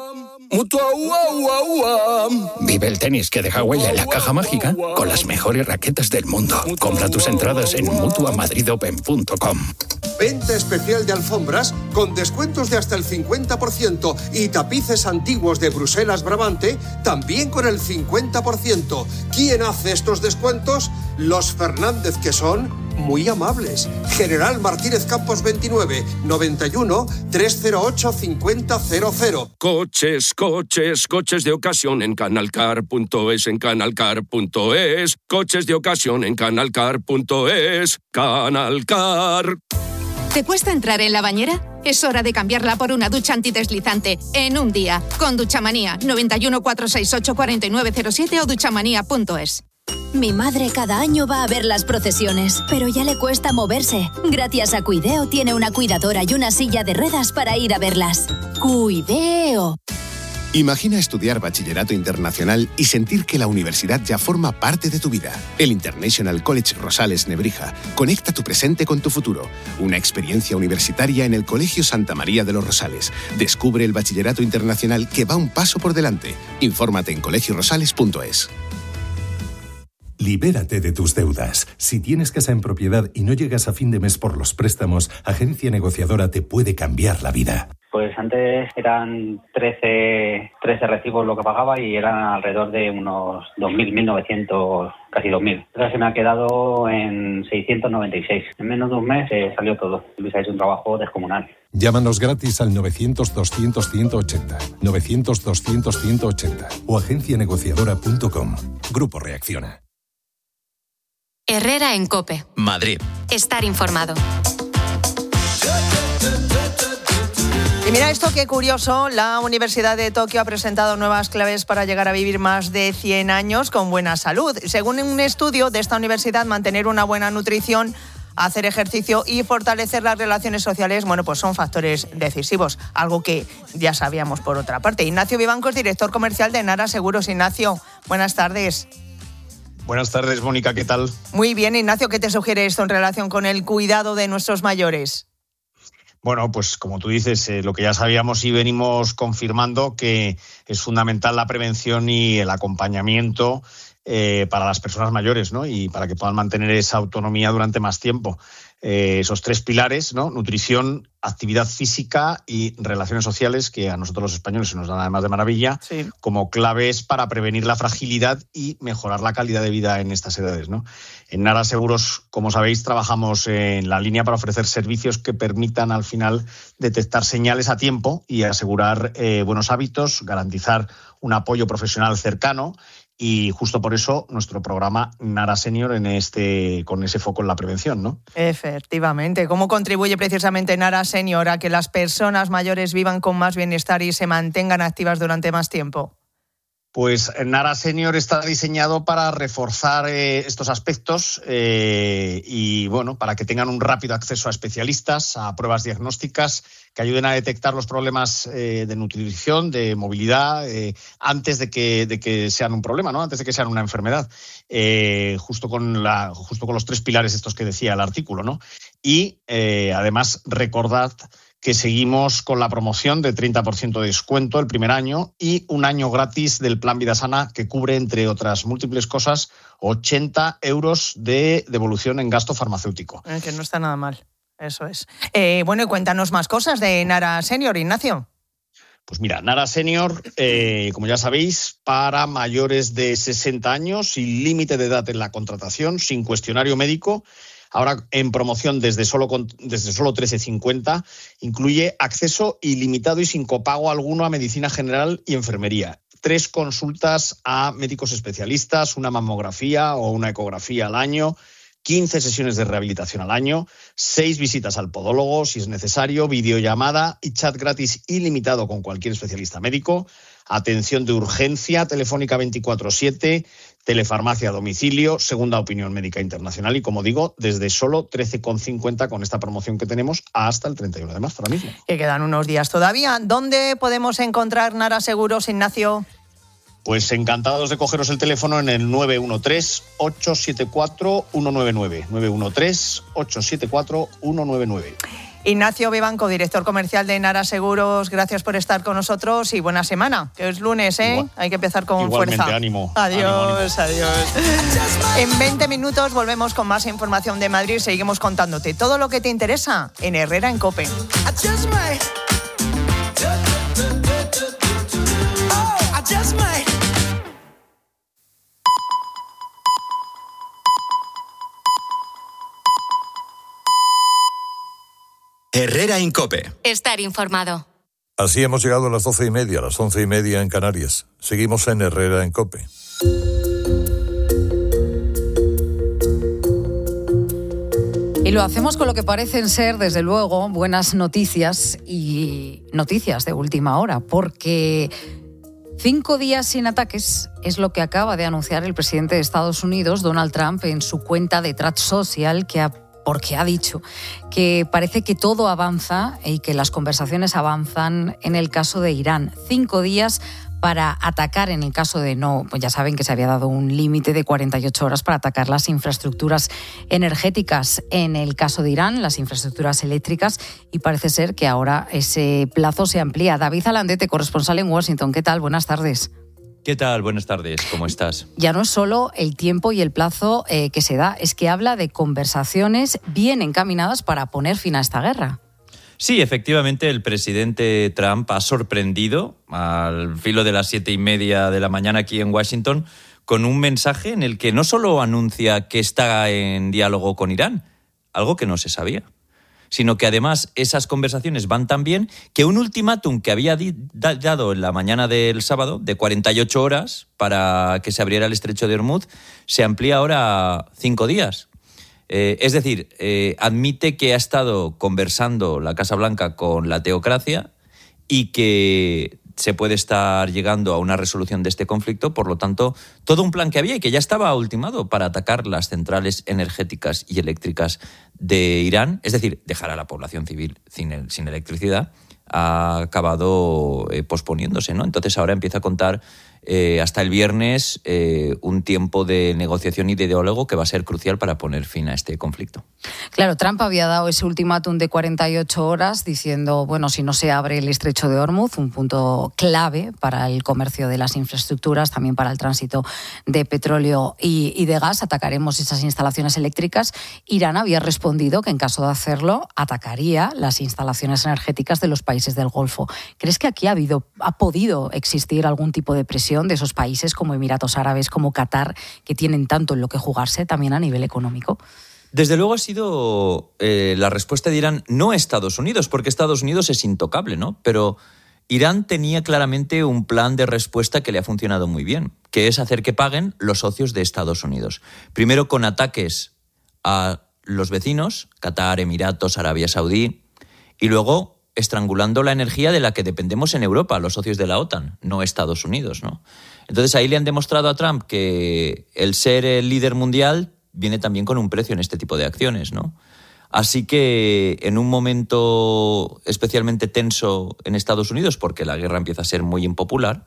Mutua, Vive el tenis que deja huella en la caja mágica con las mejores raquetas del mundo. Compra tus entradas en mutuamadridopen.com. Venta especial de alfombras con descuentos de hasta el 50% y tapices antiguos de Bruselas Brabante también con el 50%. ¿Quién hace estos descuentos? Los Fernández, que son muy amables. General Martínez Campos 29 91 308 5000. Coches de ocasión en canalcar.es, en canalcar.es. Coches de ocasión en canalcar.es. Canalcar. ¿Te cuesta entrar en la bañera? Es hora de cambiarla por una ducha antideslizante en un día. Con Duchamanía 91 468 4907 o duchamanía.es. Mi madre cada año va a ver las procesiones, pero ya le cuesta moverse. Gracias a Cuideo tiene una cuidadora y una silla de ruedas para ir a verlas. ¡Cuideo! Imagina estudiar bachillerato internacional y sentir que la universidad ya forma parte de tu vida. El International College Rosales Nebrija conecta tu presente con tu futuro. Una experiencia universitaria en el Colegio Santa María de los Rosales. Descubre el bachillerato internacional que va un paso por delante. Infórmate en colegiorosales.es. Libérate de tus deudas. Si tienes casa en propiedad y no llegas a fin de mes por los préstamos, Agencia Negociadora te puede cambiar la vida. Pues antes eran 13 recibos lo que pagaba y eran alrededor de unos 2.000, 1.900, casi 2.000. Ahora se me ha quedado en 696. En menos de un mes salió todo. Luis ha hecho un trabajo descomunal. Llámanos gratis al 900-200-180, 900-200-180 o agencianegociadora.com. Grupo Reacciona. Herrera en COPE. Madrid. Estar informado. Y mira esto, qué curioso, la Universidad de Tokio ha presentado nuevas claves para llegar a vivir más de 100 años con buena salud. Según un estudio de esta universidad, mantener una buena nutrición, hacer ejercicio y fortalecer las relaciones sociales, bueno, pues son factores decisivos, algo que ya sabíamos por otra parte. Ignacio Vivanco es director comercial de Nara Seguros. Ignacio, buenas tardes. Buenas tardes, Mónica, ¿qué tal? Muy bien, Ignacio, ¿qué te sugiere esto en relación con el cuidado de nuestros mayores? Bueno, pues como tú dices, lo que ya sabíamos y venimos confirmando, que es fundamental la prevención y el acompañamiento para las personas mayores, ¿no? Y para que puedan mantener esa autonomía durante más tiempo. Esos tres pilares, ¿no? Nutrición, actividad física y relaciones sociales, que a nosotros los españoles se nos dan además de maravilla, sí, como claves para prevenir la fragilidad y mejorar la calidad de vida en estas edades, ¿no? En Nara Seguros, como sabéis, trabajamos en la línea para ofrecer servicios que permitan al final detectar señales a tiempo y asegurar buenos hábitos, garantizar un apoyo profesional cercano. Y justo por eso nuestro programa Nara Senior con ese foco en la prevención, ¿no? Efectivamente. ¿Cómo contribuye precisamente Nara Senior a que las personas mayores vivan con más bienestar y se mantengan activas durante más tiempo? Pues Nara Senior está diseñado para reforzar estos aspectos y, bueno, para que tengan un rápido acceso a especialistas, a pruebas diagnósticas que ayuden a detectar los problemas de nutrición, de movilidad, antes de que sean un problema, ¿no? Antes de que sean una enfermedad. Justo con los tres pilares estos que decía el artículo, ¿no? Y además recordad que seguimos con la promoción de 30% de descuento el primer año y un año gratis del Plan Vida Sana, que cubre, entre otras múltiples cosas, 80 euros de devolución en gasto farmacéutico. Que no está nada mal, eso es. Bueno, y cuéntanos más cosas de Nara Senior, Ignacio. Pues mira, Nara Senior, como ya sabéis, para mayores de 60 años, sin límite de edad en la contratación, sin cuestionario médico. Ahora en promoción desde solo 13,50, incluye acceso ilimitado y sin copago alguno a medicina general y enfermería. 3 consultas a médicos especialistas, una mamografía o una ecografía al año, 15 sesiones de rehabilitación al año, 6 visitas al podólogo si es necesario, videollamada y chat gratis ilimitado con cualquier especialista médico, atención de urgencia telefónica 24/7, telefarmacia a domicilio, segunda opinión médica internacional y, como digo, desde solo 13,50 con esta promoción que tenemos hasta el 31 de marzo ahora mismo. Que quedan unos días todavía. ¿Dónde podemos encontrar Nara Seguros, Ignacio? Pues encantados de cogeros el teléfono en el 913-874-199. 913-874-199. Ignacio Vivanco, director comercial de Nara Seguros, gracias por estar con nosotros y buena semana, que es lunes, ¿eh? Hay que empezar con igualmente, fuerza. Ánimo. Adiós, adiós. En 20 minutos volvemos con más información de Madrid. Seguimos contándote todo lo que te interesa en Herrera en COPE. Herrera en COPE. Estar informado. Así hemos llegado a las 12:30, a las 11:30 en Canarias. Seguimos en Herrera en COPE. Y lo hacemos con lo que parecen ser, desde luego, buenas noticias y noticias de última hora, porque 5 días sin ataques es lo que acaba de anunciar el presidente de Estados Unidos, Donald Trump, en su cuenta de Truth Social, porque ha dicho que parece que todo avanza y que las conversaciones avanzan en el caso de Irán. 5 días para atacar en el caso de no, pues ya saben que se había dado un límite de 48 horas para atacar las infraestructuras energéticas en el caso de Irán, las infraestructuras eléctricas, y parece ser que ahora ese plazo se amplía. David Alandete, corresponsal en Washington, ¿qué tal? Buenas tardes. ¿Qué tal? Buenas tardes, ¿cómo estás? Ya no es solo el tiempo y el plazo que se da, es que habla de conversaciones bien encaminadas para poner fin a esta guerra. Sí, efectivamente, el presidente Trump ha sorprendido al filo de las 7:30 de la mañana aquí en Washington con un mensaje en el que no solo anuncia que está en diálogo con Irán, algo que no se sabía, sino que además esas conversaciones van tan bien que un ultimátum que había dado en la mañana del sábado de 48 horas para que se abriera el estrecho de Hormuz se amplía ahora a 5 días. Es decir, admite que ha estado conversando la Casa Blanca con la teocracia y que se puede estar llegando a una resolución de este conflicto. Por lo tanto, todo un plan que había y que ya estaba ultimado para atacar las centrales energéticas y eléctricas de Irán, es decir, dejar a la población civil sin electricidad, ha acabado posponiéndose, ¿no? Entonces ahora empieza a contar hasta el viernes un tiempo de negociación y de diálogo que va a ser crucial para poner fin a este conflicto. Claro, Trump había dado ese ultimátum de 48 horas diciendo, bueno, si no se abre el estrecho de Hormuz, un punto clave para el comercio de las infraestructuras, también para el tránsito de petróleo y de gas, atacaremos esas instalaciones eléctricas. Irán había respondido que en caso de hacerlo atacaría las instalaciones energéticas de los países del Golfo. ¿Crees que aquí ha podido existir algún tipo de presión de esos países como Emiratos Árabes, como Qatar, que tienen tanto en lo que jugarse también a nivel económico? Desde luego ha sido la respuesta de Irán, no Estados Unidos, porque Estados Unidos es intocable, ¿no? Pero Irán tenía claramente un plan de respuesta que le ha funcionado muy bien, que es hacer que paguen los socios de Estados Unidos. Primero con ataques a los vecinos, Qatar, Emiratos, Arabia Saudí, y luego estrangulando la energía de la que dependemos en Europa, los socios de la OTAN, no Estados Unidos, ¿no? Entonces ahí le han demostrado a Trump que el ser el líder mundial viene también con un precio en este tipo de acciones, ¿no? Así que en un momento especialmente tenso en Estados Unidos, porque la guerra empieza a ser muy impopular,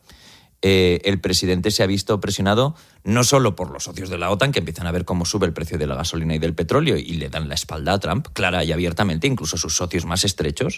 el presidente se ha visto presionado no solo por los socios de la OTAN, que empiezan a ver cómo sube el precio de la gasolina y del petróleo y le dan la espalda a Trump, clara y abiertamente, incluso sus socios más estrechos,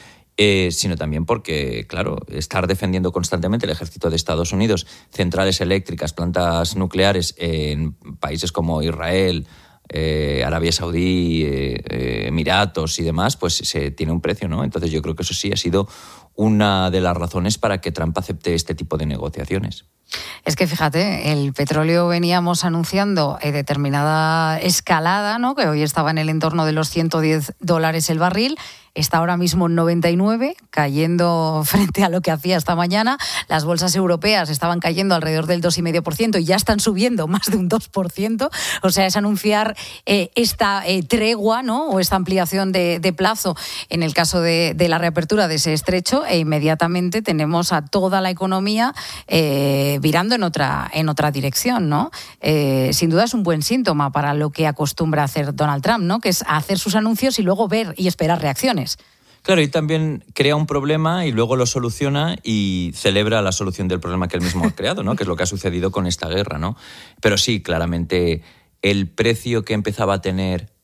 sino también porque, claro, estar defendiendo constantemente el ejército de Estados Unidos, centrales eléctricas, plantas nucleares en países como Israel, Arabia Saudí, Emiratos y demás, pues se tiene un precio, ¿no? Entonces yo creo que eso sí ha sido una de las razones para que Trump acepte este tipo de negociaciones. Es que fíjate, el petróleo veníamos anunciando determinada escalada, ¿no? Que hoy estaba en el entorno de los $110 el barril. Está ahora mismo en 99, cayendo frente a lo que hacía esta mañana. Las bolsas europeas estaban cayendo alrededor del 2,5% y ya están subiendo más de un 2%. O sea, es anunciar esta tregua, ¿no? O esta ampliación de plazo en el caso de la reapertura de ese estrecho, e inmediatamente tenemos a toda la economía virando en otra dirección, ¿no? Sin duda es un buen síntoma para lo que acostumbra hacer Donald Trump, ¿no? Que es hacer sus anuncios y luego ver y esperar reacciones. Claro, y también crea un problema y luego lo soluciona y celebra la solución del problema que él mismo ha creado, ¿no? Que es lo que ha sucedido con esta guerra, ¿no? Pero sí, claramente el precio que empezaba a tener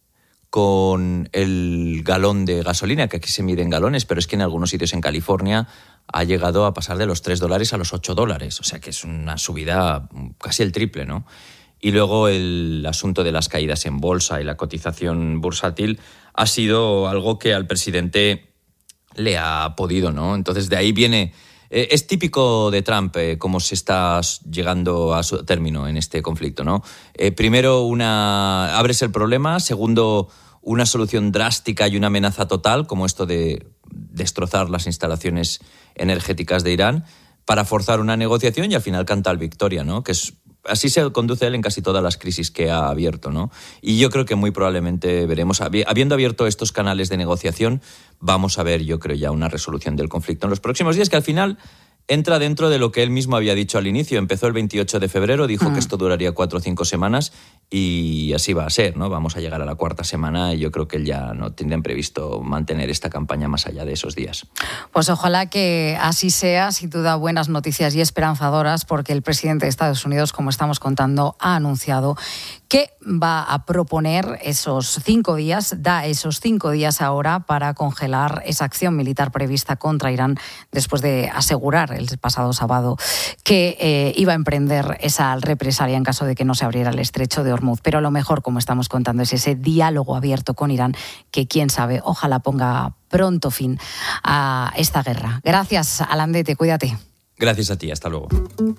con el galón de gasolina, que aquí se mide en galones, pero es que en algunos sitios en California ha llegado a pasar de los $3 a los $8. O sea que es una subida casi el triple, ¿no? Y luego el asunto de las caídas en bolsa y la cotización bursátil ha sido algo que al presidente le ha podido, ¿no? Entonces de ahí viene... Es típico de Trump cómo se está llegando a su término en este conflicto, ¿no? Primero, abres el problema. Segundo, una solución drástica y una amenaza total, como esto de destrozar las instalaciones energéticas de Irán, para forzar una negociación y al final cantar victoria, ¿no? Que es... Así se conduce él en casi todas las crisis que ha abierto, ¿no? Y yo creo que muy probablemente veremos, habiendo abierto estos canales de negociación, vamos a ver, yo creo, ya una resolución del conflicto en los próximos días, que al final entra dentro de lo que él mismo había dicho al inicio. Empezó el 28 de febrero, dijo que esto duraría 4 o 5 semanas y así va a ser, ¿no? Vamos a llegar a la 4ª semana y yo creo que él ya no tendrían previsto mantener esta campaña más allá de esos días. Pues ojalá que así sea, sin duda buenas noticias y esperanzadoras, porque el presidente de Estados Unidos, como estamos contando, ha anunciado que va a proponer esos 5 días, da esos 5 días ahora para congelar esa acción militar prevista contra Irán después de asegurar el pasado sábado que iba a emprender esa represalia en caso de que no se abriera el estrecho de Hormuz. Pero lo mejor, como estamos contando, es ese diálogo abierto con Irán que, quién sabe, ojalá ponga pronto fin a esta guerra. Gracias, Alandete, cuídate. Gracias a ti, hasta luego.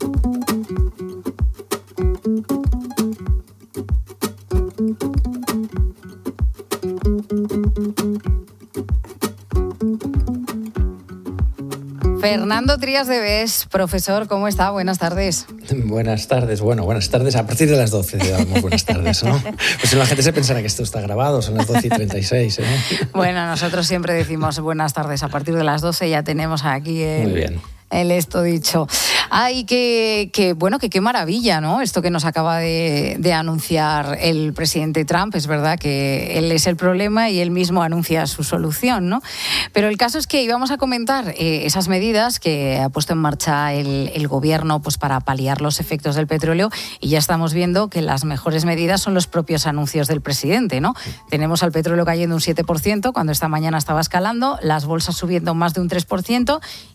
Fernando Trías de Bes, profesor, ¿cómo está? Buenas tardes. Buenas tardes. Bueno, buenas tardes. A partir de las 12 damos buenas tardes, ¿no? Pues la gente se pensará que esto está grabado, son las 12:36, ¿eh? Bueno, nosotros siempre decimos buenas tardes. A partir de las 12 ya tenemos aquí Muy bien. el esto dicho. Ay, qué maravilla, ¿no? Esto que nos acaba de anunciar el presidente Trump. Es verdad que él es el problema y él mismo anuncia su solución, ¿no? Pero el caso es que íbamos a comentar esas medidas que ha puesto en marcha el gobierno pues para paliar los efectos del petróleo, y ya estamos viendo que las mejores medidas son los propios anuncios del presidente, ¿no? Tenemos al petróleo cayendo un 7% cuando esta mañana estaba escalando, las bolsas subiendo más de un 3%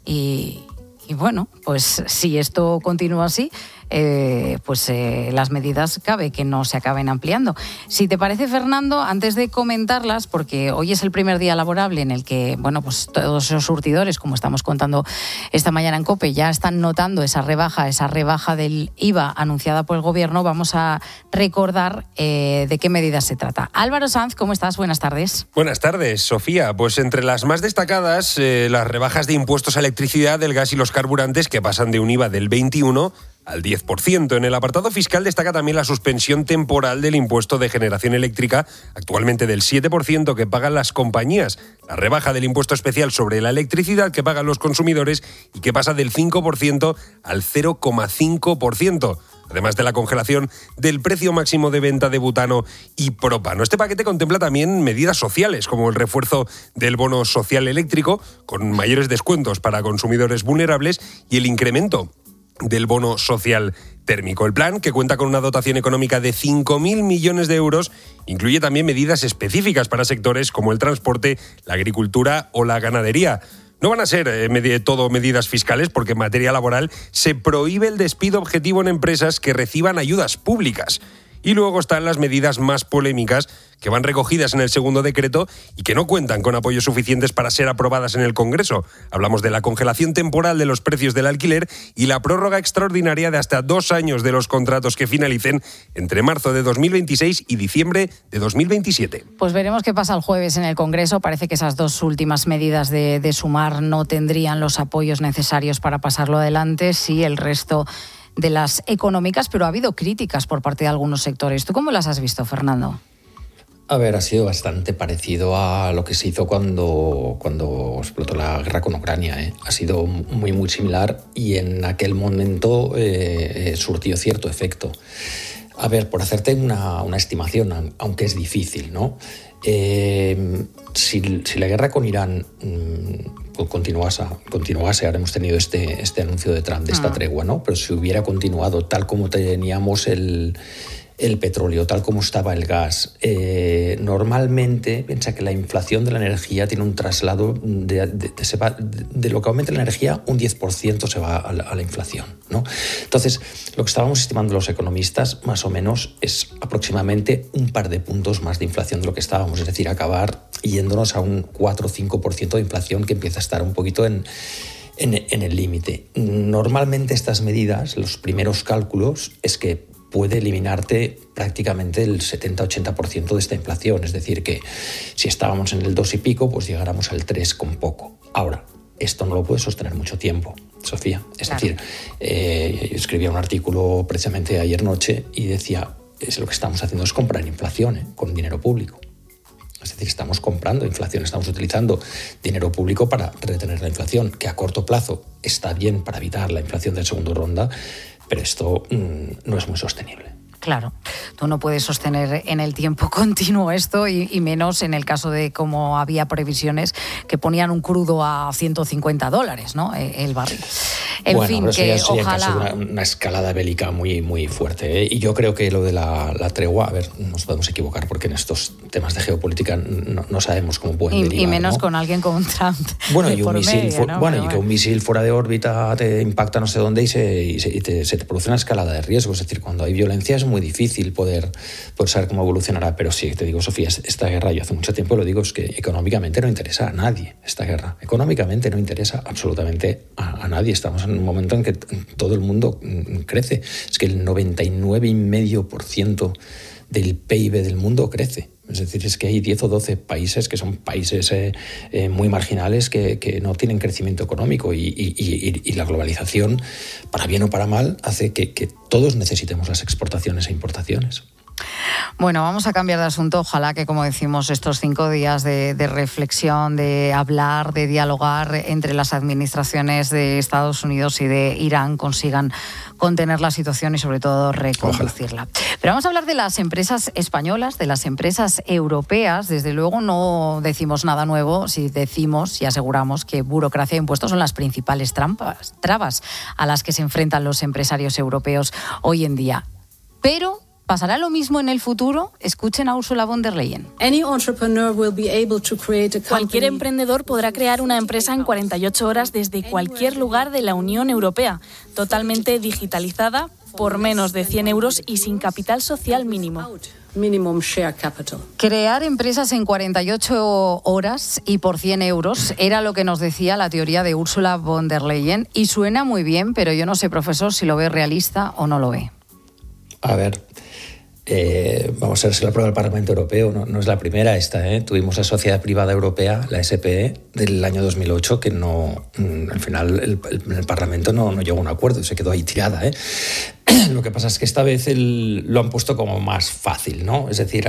y bueno, pues si esto continúa así, las medidas cabe que no se acaben ampliando. Si te parece, Fernando, antes de comentarlas, porque hoy es el primer día laborable en el que, bueno, pues todos esos surtidores, como estamos contando esta mañana en COPE, ya están notando esa rebaja del IVA anunciada por el gobierno, vamos a recordar de qué medidas se trata. Álvaro Sanz, ¿cómo estás? Buenas tardes. Buenas tardes, Sofía. Pues entre las más destacadas, las rebajas de impuestos a electricidad, del gas y los carburantes, que pasan de un IVA del 21% al 10%. En el apartado fiscal destaca también la suspensión temporal del impuesto de generación eléctrica, actualmente del 7% que pagan las compañías, la rebaja del impuesto especial sobre la electricidad que pagan los consumidores y que pasa del 5% al 0,5%. Además de la congelación del precio máximo de venta de butano y propano. Este paquete contempla también medidas sociales, como el refuerzo del bono social eléctrico, con mayores descuentos para consumidores vulnerables, y el incremento del bono social térmico. El plan, que cuenta con una dotación económica de 5.000 millones de euros, incluye también medidas específicas para sectores como el transporte, la agricultura o la ganadería. No van a ser todo medidas fiscales, porque en materia laboral se prohíbe el despido objetivo en empresas que reciban ayudas públicas. Y luego están las medidas más polémicas, que van recogidas en el segundo decreto y que no cuentan con apoyos suficientes para ser aprobadas en el Congreso. Hablamos de la congelación temporal de los precios del alquiler y la prórroga extraordinaria de hasta 2 años de los contratos que finalicen entre marzo de 2026 y diciembre de 2027. Pues veremos qué pasa el jueves en el Congreso. Parece que esas 2 últimas medidas de Sumar no tendrían los apoyos necesarios para pasarlo adelante, si el resto de las económicas, pero ha habido críticas por parte de algunos sectores. ¿Tú cómo las has visto, Fernando? A ver, ha sido bastante parecido a lo que se hizo cuando explotó la guerra con Ucrania, ¿eh? Ha sido muy similar y en aquel momento surtió cierto efecto. A ver, por hacerte una estimación, aunque es difícil, ¿no? Si la guerra con Irán continuase, ahora hemos tenido este anuncio de Trump, de esta tregua, ¿no? Pero si hubiera continuado tal como teníamos el el petróleo, tal como estaba el gas, normalmente piensa que la inflación de la energía tiene un traslado de lo que aumenta la energía, un 10% se va a la inflación, ¿no? Entonces, lo que estábamos estimando los economistas, más o menos, es aproximadamente un par de puntos más de inflación de lo que estábamos, es decir, acabar yéndonos a un 4 o 5% de inflación, que empieza a estar un poquito en el límite. Normalmente estas medidas, los primeros cálculos, es que puede eliminarte prácticamente el 70-80% de esta inflación. Es decir, que si estábamos en el 2 y pico, pues llegáramos al 3 con poco. Ahora, esto no lo puede sostener mucho tiempo, Sofía. Es decir, yo escribía un artículo precisamente ayer noche y decía, lo que estamos haciendo es comprar inflación con dinero público. Es decir, estamos comprando inflación, estamos utilizando dinero público para retener la inflación, que a corto plazo está bien para evitar la inflación de segunda ronda, pero esto no es muy sostenible. Claro, tú no puedes sostener en el tiempo continuo esto y menos en el caso de como había previsiones que ponían un crudo a $150, ¿no? El barril. En fin, pero que eso ya ojalá... una escalada bélica muy, muy fuerte, ¿eh? Y yo creo que lo de la tregua, a ver, nos podemos equivocar porque en estos temas de geopolítica no sabemos cómo pueden derivar, y menos, ¿no? con alguien como Trump. Bueno, y que un misil fuera de órbita te impacta no sé dónde y se te produce una escalada de riesgo. Es decir, cuando hay violencia es muy difícil poder saber cómo evolucionará. Pero sí, te digo, Sofía, esta guerra, yo hace mucho tiempo lo digo, es que económicamente no interesa a nadie esta guerra. Económicamente no interesa absolutamente a nadie. Estamos en un momento en que todo el mundo crece. Es que el 99,5% del PIB del mundo crece. Es decir, es que hay 10 o 12 países que son países muy marginales que no tienen crecimiento económico y la globalización, para bien o para mal, hace que todos necesitemos las exportaciones e importaciones. Bueno, vamos a cambiar de asunto. Ojalá que, como decimos, estos 5 días de reflexión, de hablar, de dialogar entre las administraciones de Estados Unidos y de Irán consigan contener la situación y, sobre todo, reconducirla. Ojalá. Pero vamos a hablar de las empresas españolas, de las empresas europeas. Desde luego no decimos nada nuevo si decimos y aseguramos que burocracia e impuestos son las principales trabas a las que se enfrentan los empresarios europeos hoy en día. Pero ¿pasará lo mismo en el futuro? Escuchen a Ursula von der Leyen. Cualquier emprendedor podrá crear una empresa en 48 horas desde cualquier lugar de la Unión Europea, totalmente digitalizada, por menos de 100 euros y sin capital social mínimo. Crear empresas en 48 horas y por 100 euros era lo que nos decía la teoría de Ursula von der Leyen, y suena muy bien, pero yo no sé, profesor, si lo ve realista o no lo ve. A ver, vamos a ver si la prueba del Parlamento Europeo no es la primera esta, ¿eh? Tuvimos la Sociedad Privada Europea, la SPE, del año 2008, que al final el Parlamento no llegó a un acuerdo, se quedó ahí tirada, ¿eh? Lo que pasa es que esta vez lo han puesto como más fácil, ¿no? Es decir,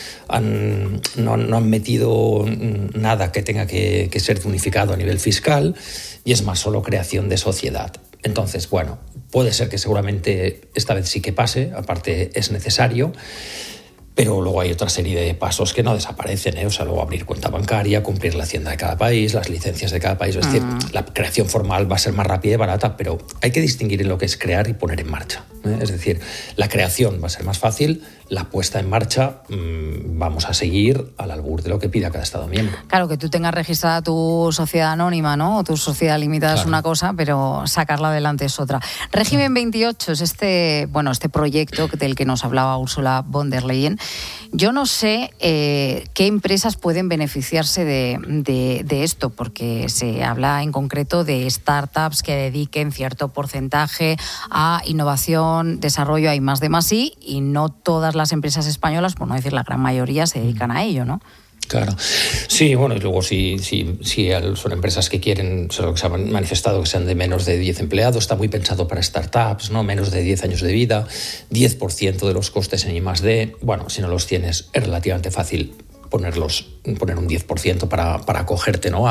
no han metido nada que tenga que ser unificado a nivel fiscal, y es más solo creación de sociedad. Entonces, bueno, puede ser que seguramente esta vez sí que pase, aparte es necesario, pero luego hay otra serie de pasos que no desaparecen, ¿eh? O sea, luego abrir cuenta bancaria, cumplir la hacienda de cada país, las licencias de cada país. Es decir, la creación formal va a ser más rápida y barata, pero hay que distinguir en lo que es crear y poner en marcha, ¿eh? Es decir, la creación va a ser más fácil, la puesta en marcha vamos a seguir al albur de lo que pida cada Estado miembro. Claro, que tú tengas registrada tu sociedad anónima, ¿no? O tu sociedad limitada, claro, es una cosa, pero sacarla adelante es otra. Régimen 28 es este proyecto del que nos hablaba Ursula von der Leyen. Yo no sé qué empresas pueden beneficiarse de esto, porque se habla en concreto de startups que dediquen cierto porcentaje a innovación, desarrollo, hay más de más y no todas las empresas españolas, por no decir la gran mayoría, se dedican a ello, ¿no? Claro. Sí, bueno, y luego si son empresas que quieren, lo que se ha manifestado, que sean de menos de 10 empleados, está muy pensado para startups, ¿no? Menos de 10 años de vida, 10% de los costes en I+D. Bueno, si no los tienes, es relativamente fácil poner un 10% para acogerte, ¿no?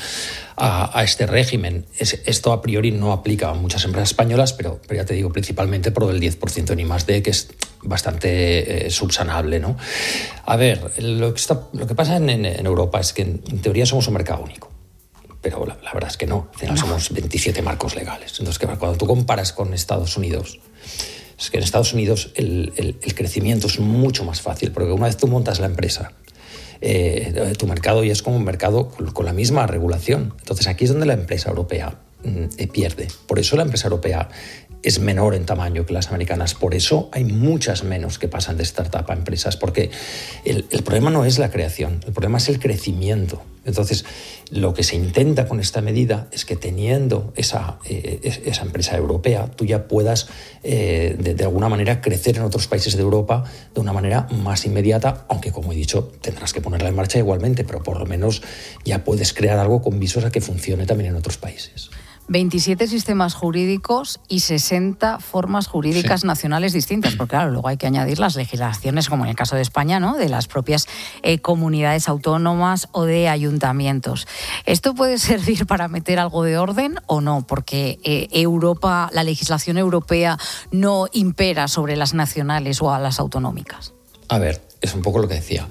a este régimen. Esto a priori no aplica a muchas empresas españolas, pero ya te digo, principalmente por el 10% en I+D, que es bastante subsanable, ¿no? A ver, lo que pasa en Europa es que en teoría somos un mercado único, pero la verdad es que no. Al final somos 27 marcos legales. Entonces, cuando tú comparas con Estados Unidos, Es que en Estados Unidos el crecimiento es mucho más fácil, porque una vez tú montas la empresa, tu mercado ya es como un mercado con la misma regulación. Entonces aquí es donde la empresa europea pierde. Por eso la empresa europea es menor en tamaño que las americanas. Por eso hay muchas menos que pasan de startup a empresas, porque el problema no es la creación, el problema es el crecimiento. Entonces, lo que se intenta con esta medida es que teniendo esa empresa europea, tú ya puedas de alguna manera crecer en otros países de Europa de una manera más inmediata, aunque como he dicho, tendrás que ponerla en marcha igualmente, pero por lo menos ya puedes crear algo con visos a que funcione también en otros países. 27 sistemas jurídicos y 60 formas jurídicas nacionales distintas, porque claro, luego hay que añadir las legislaciones, como en el caso de España, ¿no?, de las propias comunidades autónomas o de ayuntamientos. ¿Esto puede servir para meter algo de orden o no? Porque Europa, la legislación europea no impera sobre las nacionales o a las autonómicas. A ver, es un poco lo que decía.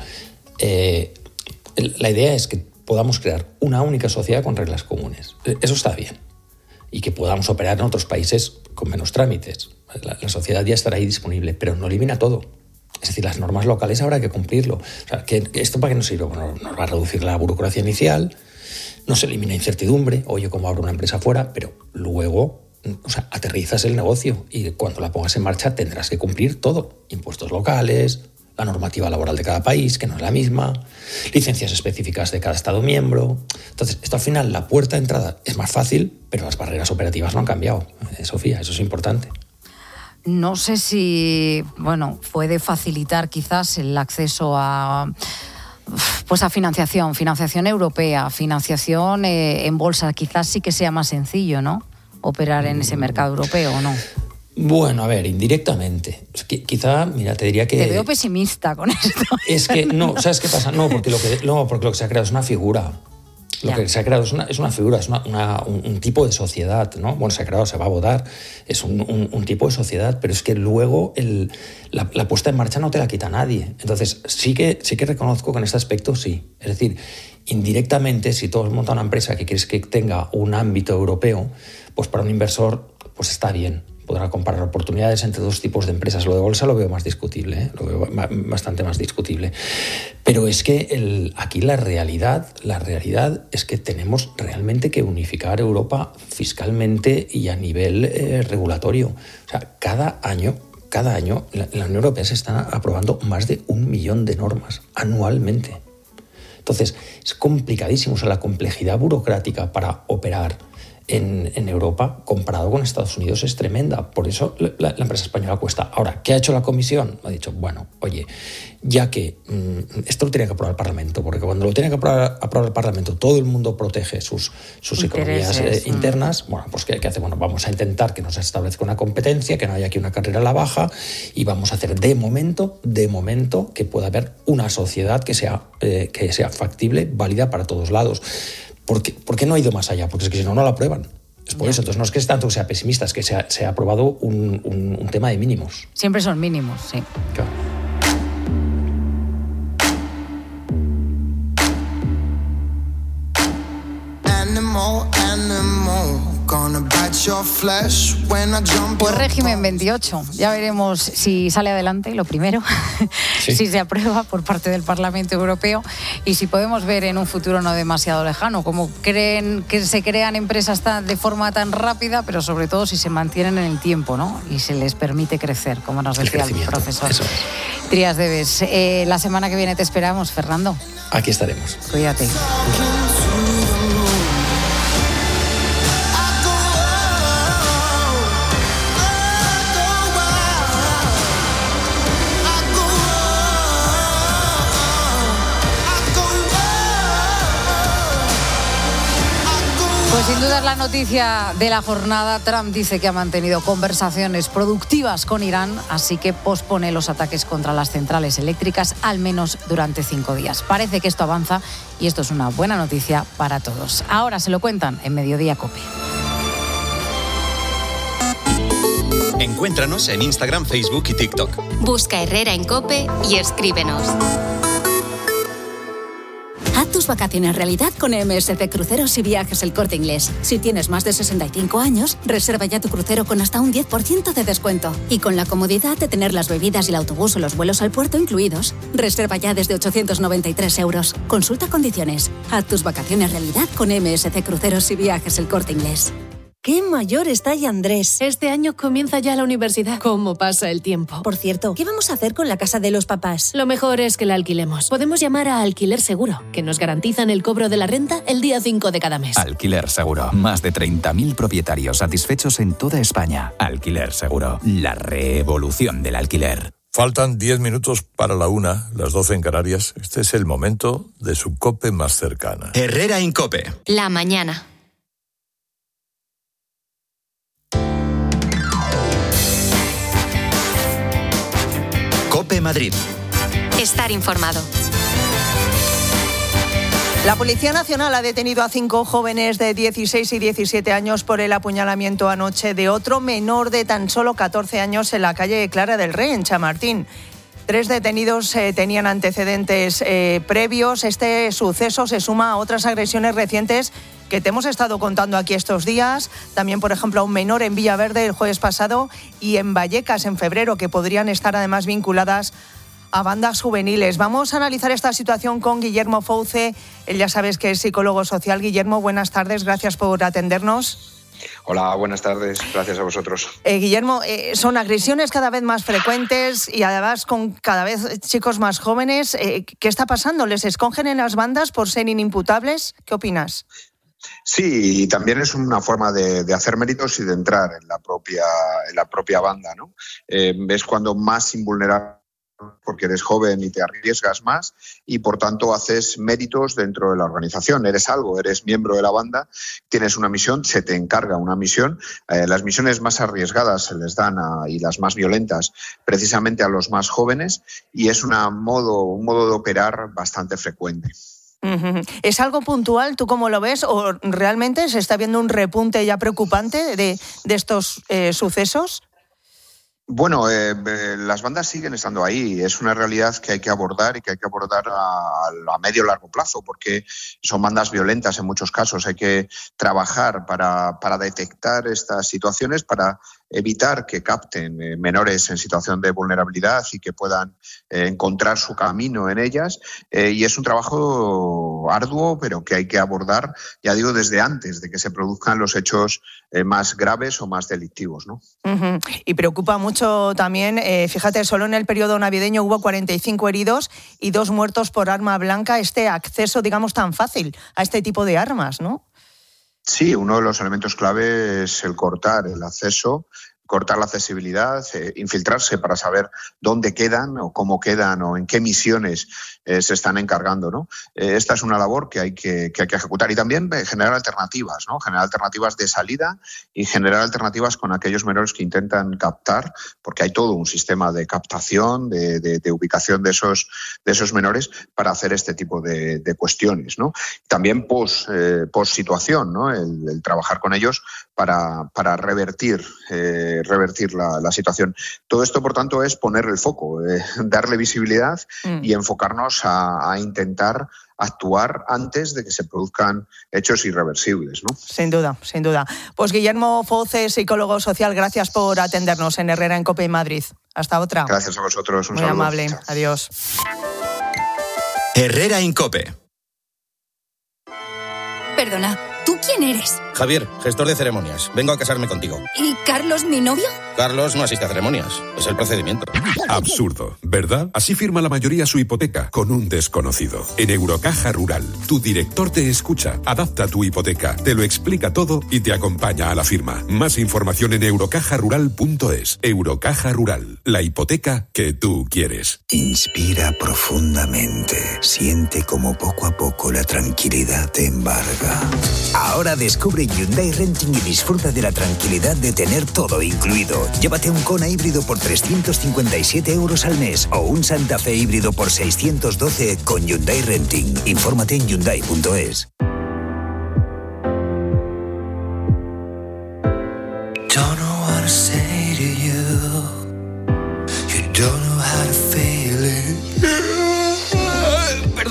La idea es que podamos crear una única sociedad con reglas comunes. Eso está bien. Y que podamos operar en otros países con menos trámites. La sociedad ya estará ahí disponible, pero no elimina todo. Es decir, las normas locales habrá que cumplirlo. O sea, ¿esto para qué nos sirve? Bueno, nos va a reducir la burocracia inicial, nos elimina incertidumbre, oye, cómo abro una empresa fuera, pero luego, o sea, aterrizas el negocio y cuando la pongas en marcha tendrás que cumplir todo. Impuestos locales, la normativa laboral de cada país, que no es la misma, licencias específicas de cada Estado miembro. Entonces, esto al final, la puerta de entrada es más fácil, pero las barreras operativas no han cambiado. Sofía, eso es importante. No sé si, puede facilitar quizás el acceso a financiación europea, financiación en bolsa. Quizás sí que sea más sencillo, ¿no?, operar en ese mercado europeo, ¿o no? Bueno, a ver, indirectamente. Quizá, mira, te diría que... Te veo pesimista con esto. Es que, no, ¿sabes qué pasa? No, porque lo que se ha creado es una figura. Lo que se ha creado es una figura, es un tipo de sociedad, ¿no? Bueno, se ha creado, se va a votar, es un tipo de sociedad, pero es que luego la puesta en marcha no te la quita nadie. Entonces, sí que reconozco que en este aspecto sí. Es decir, indirectamente, si tú montas una empresa que quieres que tenga un ámbito europeo, pues para un inversor, pues está bien. Podrá comparar oportunidades entre dos tipos de empresas. Lo de bolsa lo veo más discutible, lo veo bastante más discutible. Pero es que aquí la realidad es que tenemos realmente que unificar Europa fiscalmente y a nivel regulatorio. O sea, cada año la Unión Europea se está aprobando más de 1 millón de normas anualmente. Entonces, es complicadísimo. O sea, la complejidad burocrática para operar en Europa, comparado con Estados Unidos, es tremenda. Por eso la empresa española cuesta. Ahora, ¿qué ha hecho la Comisión? Ha dicho, bueno, oye, ya que esto lo tiene que aprobar el Parlamento, porque cuando lo tiene que aprobar el Parlamento, todo el mundo protege sus economías internas. Bueno, pues ¿qué hace? Bueno, vamos a intentar que nos establezca una competencia, que no haya aquí una carrera a la baja, y vamos a hacer de momento que pueda haber una sociedad que sea factible, válida para todos lados. ¿Por qué no ha ido más allá? Porque es que si no la aprueban. Es por eso. Entonces no es que tanto sea pesimista, es que se ha aprobado un tema de mínimos. Siempre son mínimos, sí. Claro. Pues régimen 28. Ya veremos si sale adelante, lo primero, si se aprueba por parte del Parlamento Europeo y si podemos ver en un futuro no demasiado lejano cómo creen que se crean empresas de forma tan rápida, pero sobre todo si se mantienen en el tiempo, ¿no? Y se les permite crecer, como nos decía el profesor Trías Debes. La semana que viene te esperamos, Fernando. Aquí estaremos. Cuídate. Pues sin duda es la noticia de la jornada. Trump dice que ha mantenido conversaciones productivas con Irán, así que pospone los ataques contra las centrales eléctricas al menos durante 5 días. Parece que esto avanza y esto es una buena noticia para todos. Ahora se lo cuentan en Mediodía COPE. Encuéntranos en Instagram, Facebook y TikTok. Busca Herrera en COPE y escríbenos. tus vacaciones realidad con MSC Cruceros y Viajes El Corte Inglés. Si tienes más de 65 años, reserva ya tu crucero con hasta un 10% de descuento. Y con la comodidad de tener las bebidas y el autobús o los vuelos al puerto incluidos, reserva ya desde 893 euros. Consulta condiciones. Haz tus vacaciones realidad con MSC Cruceros y Viajes El Corte Inglés. ¡Qué mayor está ya Andrés! Este año comienza ya la universidad. ¿Cómo pasa el tiempo? Por cierto, ¿qué vamos a hacer con la casa de los papás? Lo mejor es que la alquilemos. Podemos llamar a Alquiler Seguro, que nos garantizan el cobro de la renta el día 5 de cada mes. Alquiler Seguro. Más de 30.000 propietarios satisfechos en toda España. Alquiler Seguro. La revolución del alquiler. Faltan 10 minutos para la 1, las 12 en Canarias. Este es el momento de su COPE más cercana. Herrera Incope. La mañana. COPE Madrid. Estar informado. La Policía Nacional ha detenido a 5 jóvenes de 16 y 17 años por el apuñalamiento anoche de otro menor de tan solo 14 años en la calle Clara del Rey, en Chamartín. 3 detenidos tenían antecedentes previos. Este suceso se suma a otras agresiones recientes que te hemos estado contando aquí estos días. También, por ejemplo, a un menor en Villaverde el jueves pasado y en Vallecas en febrero, que podrían estar además vinculadas a bandas juveniles. Vamos a analizar esta situación con Guillermo Fouce. Él ya sabes que es psicólogo social. Guillermo, buenas tardes. Gracias por atendernos. Hola, buenas tardes. Gracias a vosotros. Guillermo, son agresiones cada vez más frecuentes y además con cada vez chicos más jóvenes. ¿Qué está pasando? ¿Les escogen en las bandas por ser inimputables? ¿Qué opinas? Sí, y también es una forma de hacer méritos y de entrar en la propia banda, ¿no? Es cuando más invulnerable, porque eres joven y te arriesgas más y por tanto haces méritos dentro de la organización. Eres algo, eres miembro de la banda, tienes una misión, se te encarga una misión. Las misiones más arriesgadas se les dan y las más violentas precisamente a los más jóvenes y es un modo de operar bastante frecuente. ¿Es algo puntual? ¿Tú cómo lo ves? ¿O realmente se está viendo un repunte ya preocupante de estos sucesos? Bueno, las bandas siguen estando ahí. Es una realidad que hay que abordar y que hay que abordar a medio y largo plazo, porque son bandas violentas en muchos casos. Hay que trabajar para detectar estas situaciones, para evitar que capten menores en situación de vulnerabilidad y que puedan encontrar su camino en ellas. Y es un trabajo arduo, pero que hay que abordar, ya digo, desde antes de que se produzcan los hechos más graves o más delictivos, ¿no? Y preocupa mucho también, fíjate, solo en el periodo navideño hubo 45 heridos y 2 muertos por arma blanca. Este acceso, digamos, tan fácil a este tipo de armas, ¿no? Sí, uno de los elementos clave es el cortar el acceso, cortar la accesibilidad, infiltrarse para saber dónde quedan o cómo quedan o en qué misiones se están encargando, ¿no? Esta es una labor que hay que ejecutar y también generar alternativas, ¿no? Generar alternativas de salida y generar alternativas con aquellos menores que intentan captar, porque hay todo un sistema de captación, de ubicación de esos menores para hacer este tipo de cuestiones, ¿no? También post situación, ¿no? El trabajar con ellos para revertir la situación. Todo esto, por tanto, es poner el foco, darle visibilidad y enfocarnos a intentar actuar antes de que se produzcan hechos irreversibles, ¿no? Sin duda, sin duda. Pues Guillermo Fouce, psicólogo social, gracias por atendernos en Herrera en COPE Madrid. Hasta otra. Gracias a vosotros. Un Muy saludo. amable. Chao. Adiós. Herrera en COPE. Perdona, ¿tú quién eres? Javier, gestor de ceremonias. Vengo a casarme contigo. ¿Y Carlos, mi novio? Carlos no asiste a ceremonias. Es el procedimiento. Absurdo, ¿verdad? Así firma la mayoría su hipoteca, con un desconocido. En Eurocaja Rural, tu director te escucha, adapta tu hipoteca, te lo explica todo y te acompaña a la firma. Más información en eurocajarural.es. Eurocaja Rural, la hipoteca que tú quieres. Inspira profundamente. Siente como poco a poco la tranquilidad te embarga. Ahora descubre Hyundai Renting y disfruta de la tranquilidad de tener todo incluido. Llévate un Kona híbrido por 357 euros al mes o un Santa Fe híbrido por 612 con Hyundai Renting. Infórmate en Hyundai.es. Don't know what to say to you. You don't know how to feel it.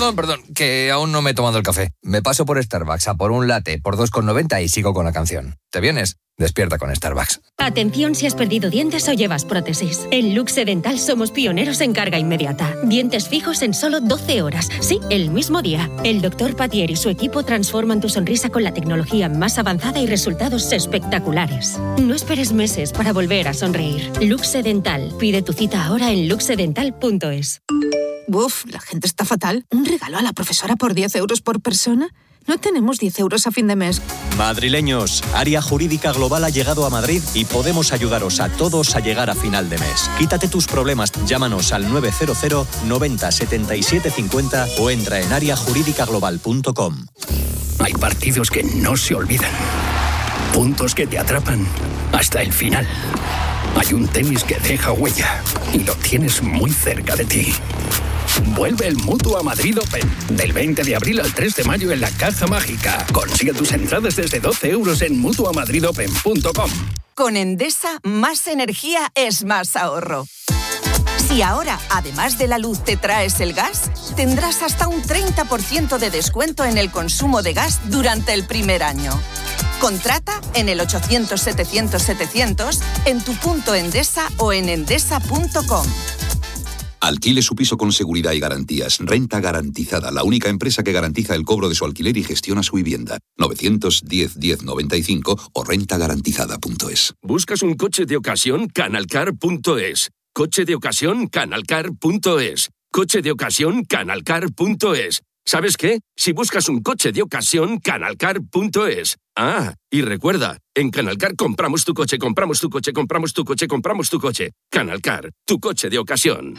Perdón, que aún no me he tomado el café. Me paso por Starbucks a por un latte por 2,90 y sigo con la canción. ¿Te vienes? Despierta con Starbucks. Atención si has perdido dientes o llevas prótesis. En Luxe Dental somos pioneros en carga inmediata. Dientes fijos en solo 12 horas. Sí, el mismo día. El Dr. Patier y su equipo transforman tu sonrisa con la tecnología más avanzada y resultados espectaculares. No esperes meses para volver a sonreír. Luxe Dental. Pide tu cita ahora en luxedental.es. Uf, la gente está fatal. ¿Un regalo a la profesora por 10 euros por persona? No tenemos 10 euros a fin de mes. Madrileños, Área Jurídica Global ha llegado a Madrid y podemos ayudaros a todos a llegar a final de mes. Quítate tus problemas, llámanos al 900 90 77 50 o entra en areajuridicaglobal.com. Hay partidos que no se olvidan. Puntos que te atrapan hasta el final. Hay un tenis que deja huella y lo tienes muy cerca de ti. Vuelve el Mutua Madrid Open del 20 de abril al 3 de mayo en la Caja Mágica. Consigue tus entradas desde 12 euros en mutuamadridopen.com. Con Endesa, más energía es más ahorro. Si ahora, además de la luz, te traes el gas, tendrás hasta un 30% de descuento en el consumo de gas durante el primer año. Contrata en el 800-700-700, en tu punto Endesa o en endesa.com. Alquile su piso con seguridad y garantías. Renta Garantizada, la única empresa que garantiza el cobro de su alquiler y gestiona su vivienda. 910-1095 o rentagarantizada.es. ¿Buscas un coche de ocasión? Canalcar.es. Coche de ocasión, Canalcar.es. Coche de ocasión, Canalcar.es. ¿Sabes qué? Si buscas un coche de ocasión, Canalcar.es. Ah, y recuerda, en Canalcar compramos tu coche, compramos tu coche, compramos tu coche, compramos tu coche. Canalcar, tu coche de ocasión.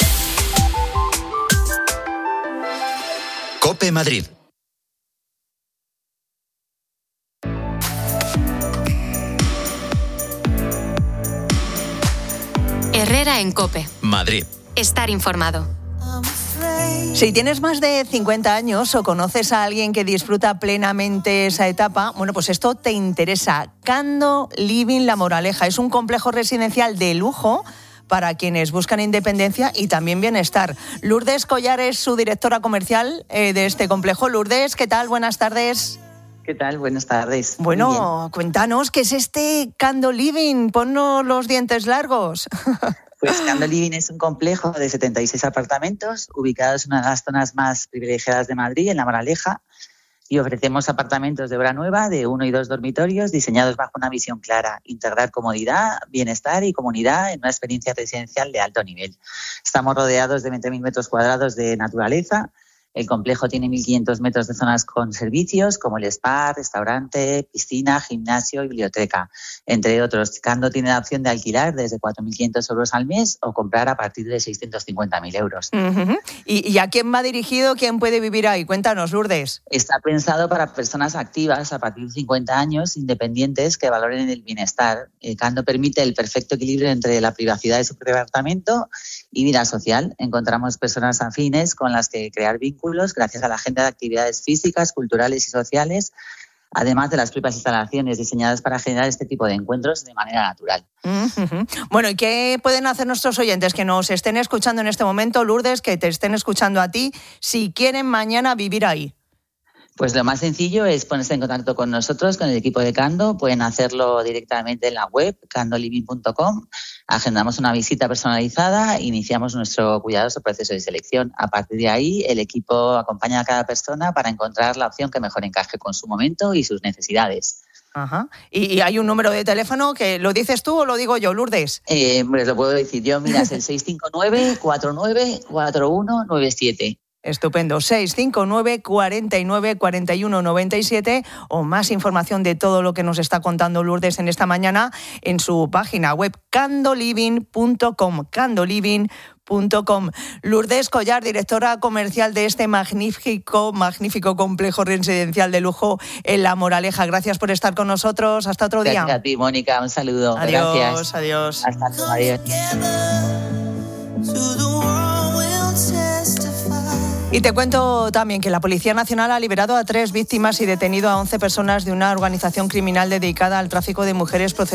COPE Madrid. Herrera en COPE. Madrid. Estar informado. Si tienes más de 50 años o conoces a alguien que disfruta plenamente esa etapa, bueno, pues esto te interesa. Cando Living La Moraleja es un complejo residencial de lujo para quienes buscan independencia y también bienestar. Lourdes Collar es su directora comercial de este complejo. Lourdes, ¿qué tal? Buenas tardes. ¿Qué tal? Buenas tardes. Bueno, cuéntanos, ¿qué es este Cando Living? Ponnos los dientes largos. Pues Cando Living es un complejo de 76 apartamentos ubicados en una de las zonas más privilegiadas de Madrid, en La Moraleja, y ofrecemos apartamentos de obra nueva de 1 y 2 dormitorios diseñados bajo una visión clara: integrar comodidad, bienestar y comunidad en una experiencia residencial de alto nivel. Estamos rodeados de 20.000 metros cuadrados de naturaleza. El complejo tiene 1.500 metros de zonas con servicios como el spa, restaurante, piscina, gimnasio y biblioteca, entre otros. Cando tiene la opción de alquilar desde 4.500 euros al mes o comprar a partir de 650.000 euros. Uh-huh. ¿Y a quién va dirigido? ¿Quién puede vivir ahí? Cuéntanos, Lourdes. Está pensado para personas activas a partir de 50 años, independientes, que valoren el bienestar. Cando permite el perfecto equilibrio entre la privacidad de su departamento y vida social. Encontramos personas afines con las que crear vínculos gracias a la agenda de actividades físicas, culturales y sociales, además de las propias instalaciones diseñadas para generar este tipo de encuentros de manera natural. Uh-huh. Bueno, ¿y qué pueden hacer nuestros oyentes que nos estén escuchando en este momento, Lourdes, que te estén escuchando a ti, si quieren mañana vivir ahí? Pues lo más sencillo es ponerse en contacto con nosotros, con el equipo de Cando. Pueden hacerlo directamente en la web, candoliving.com. Agendamos una visita personalizada e iniciamos nuestro cuidadoso proceso de selección. A partir de ahí, el equipo acompaña a cada persona para encontrar la opción que mejor encaje con su momento y sus necesidades. Ajá. ¿Y hay un número de teléfono que lo dices tú o lo digo yo, Lourdes? Pues lo puedo decir yo. Mira, es el 659-49-4197. Estupendo, 659 49 41 97 o más información de todo lo que nos está contando Lourdes en esta mañana en su página web candoliving.com, candoliving.com. Lourdes Collar, directora comercial de este magnífico complejo residencial de lujo en La Moraleja. Gracias por estar con nosotros. Hasta otro día. Gracias a ti, Mónica. Un saludo. Adiós, gracias. Adiós. Hasta luego. Adiós. Y te cuento también que la Policía Nacional ha liberado a 3 víctimas y detenido a 11 personas de una organización criminal dedicada al tráfico de mujeres procedentes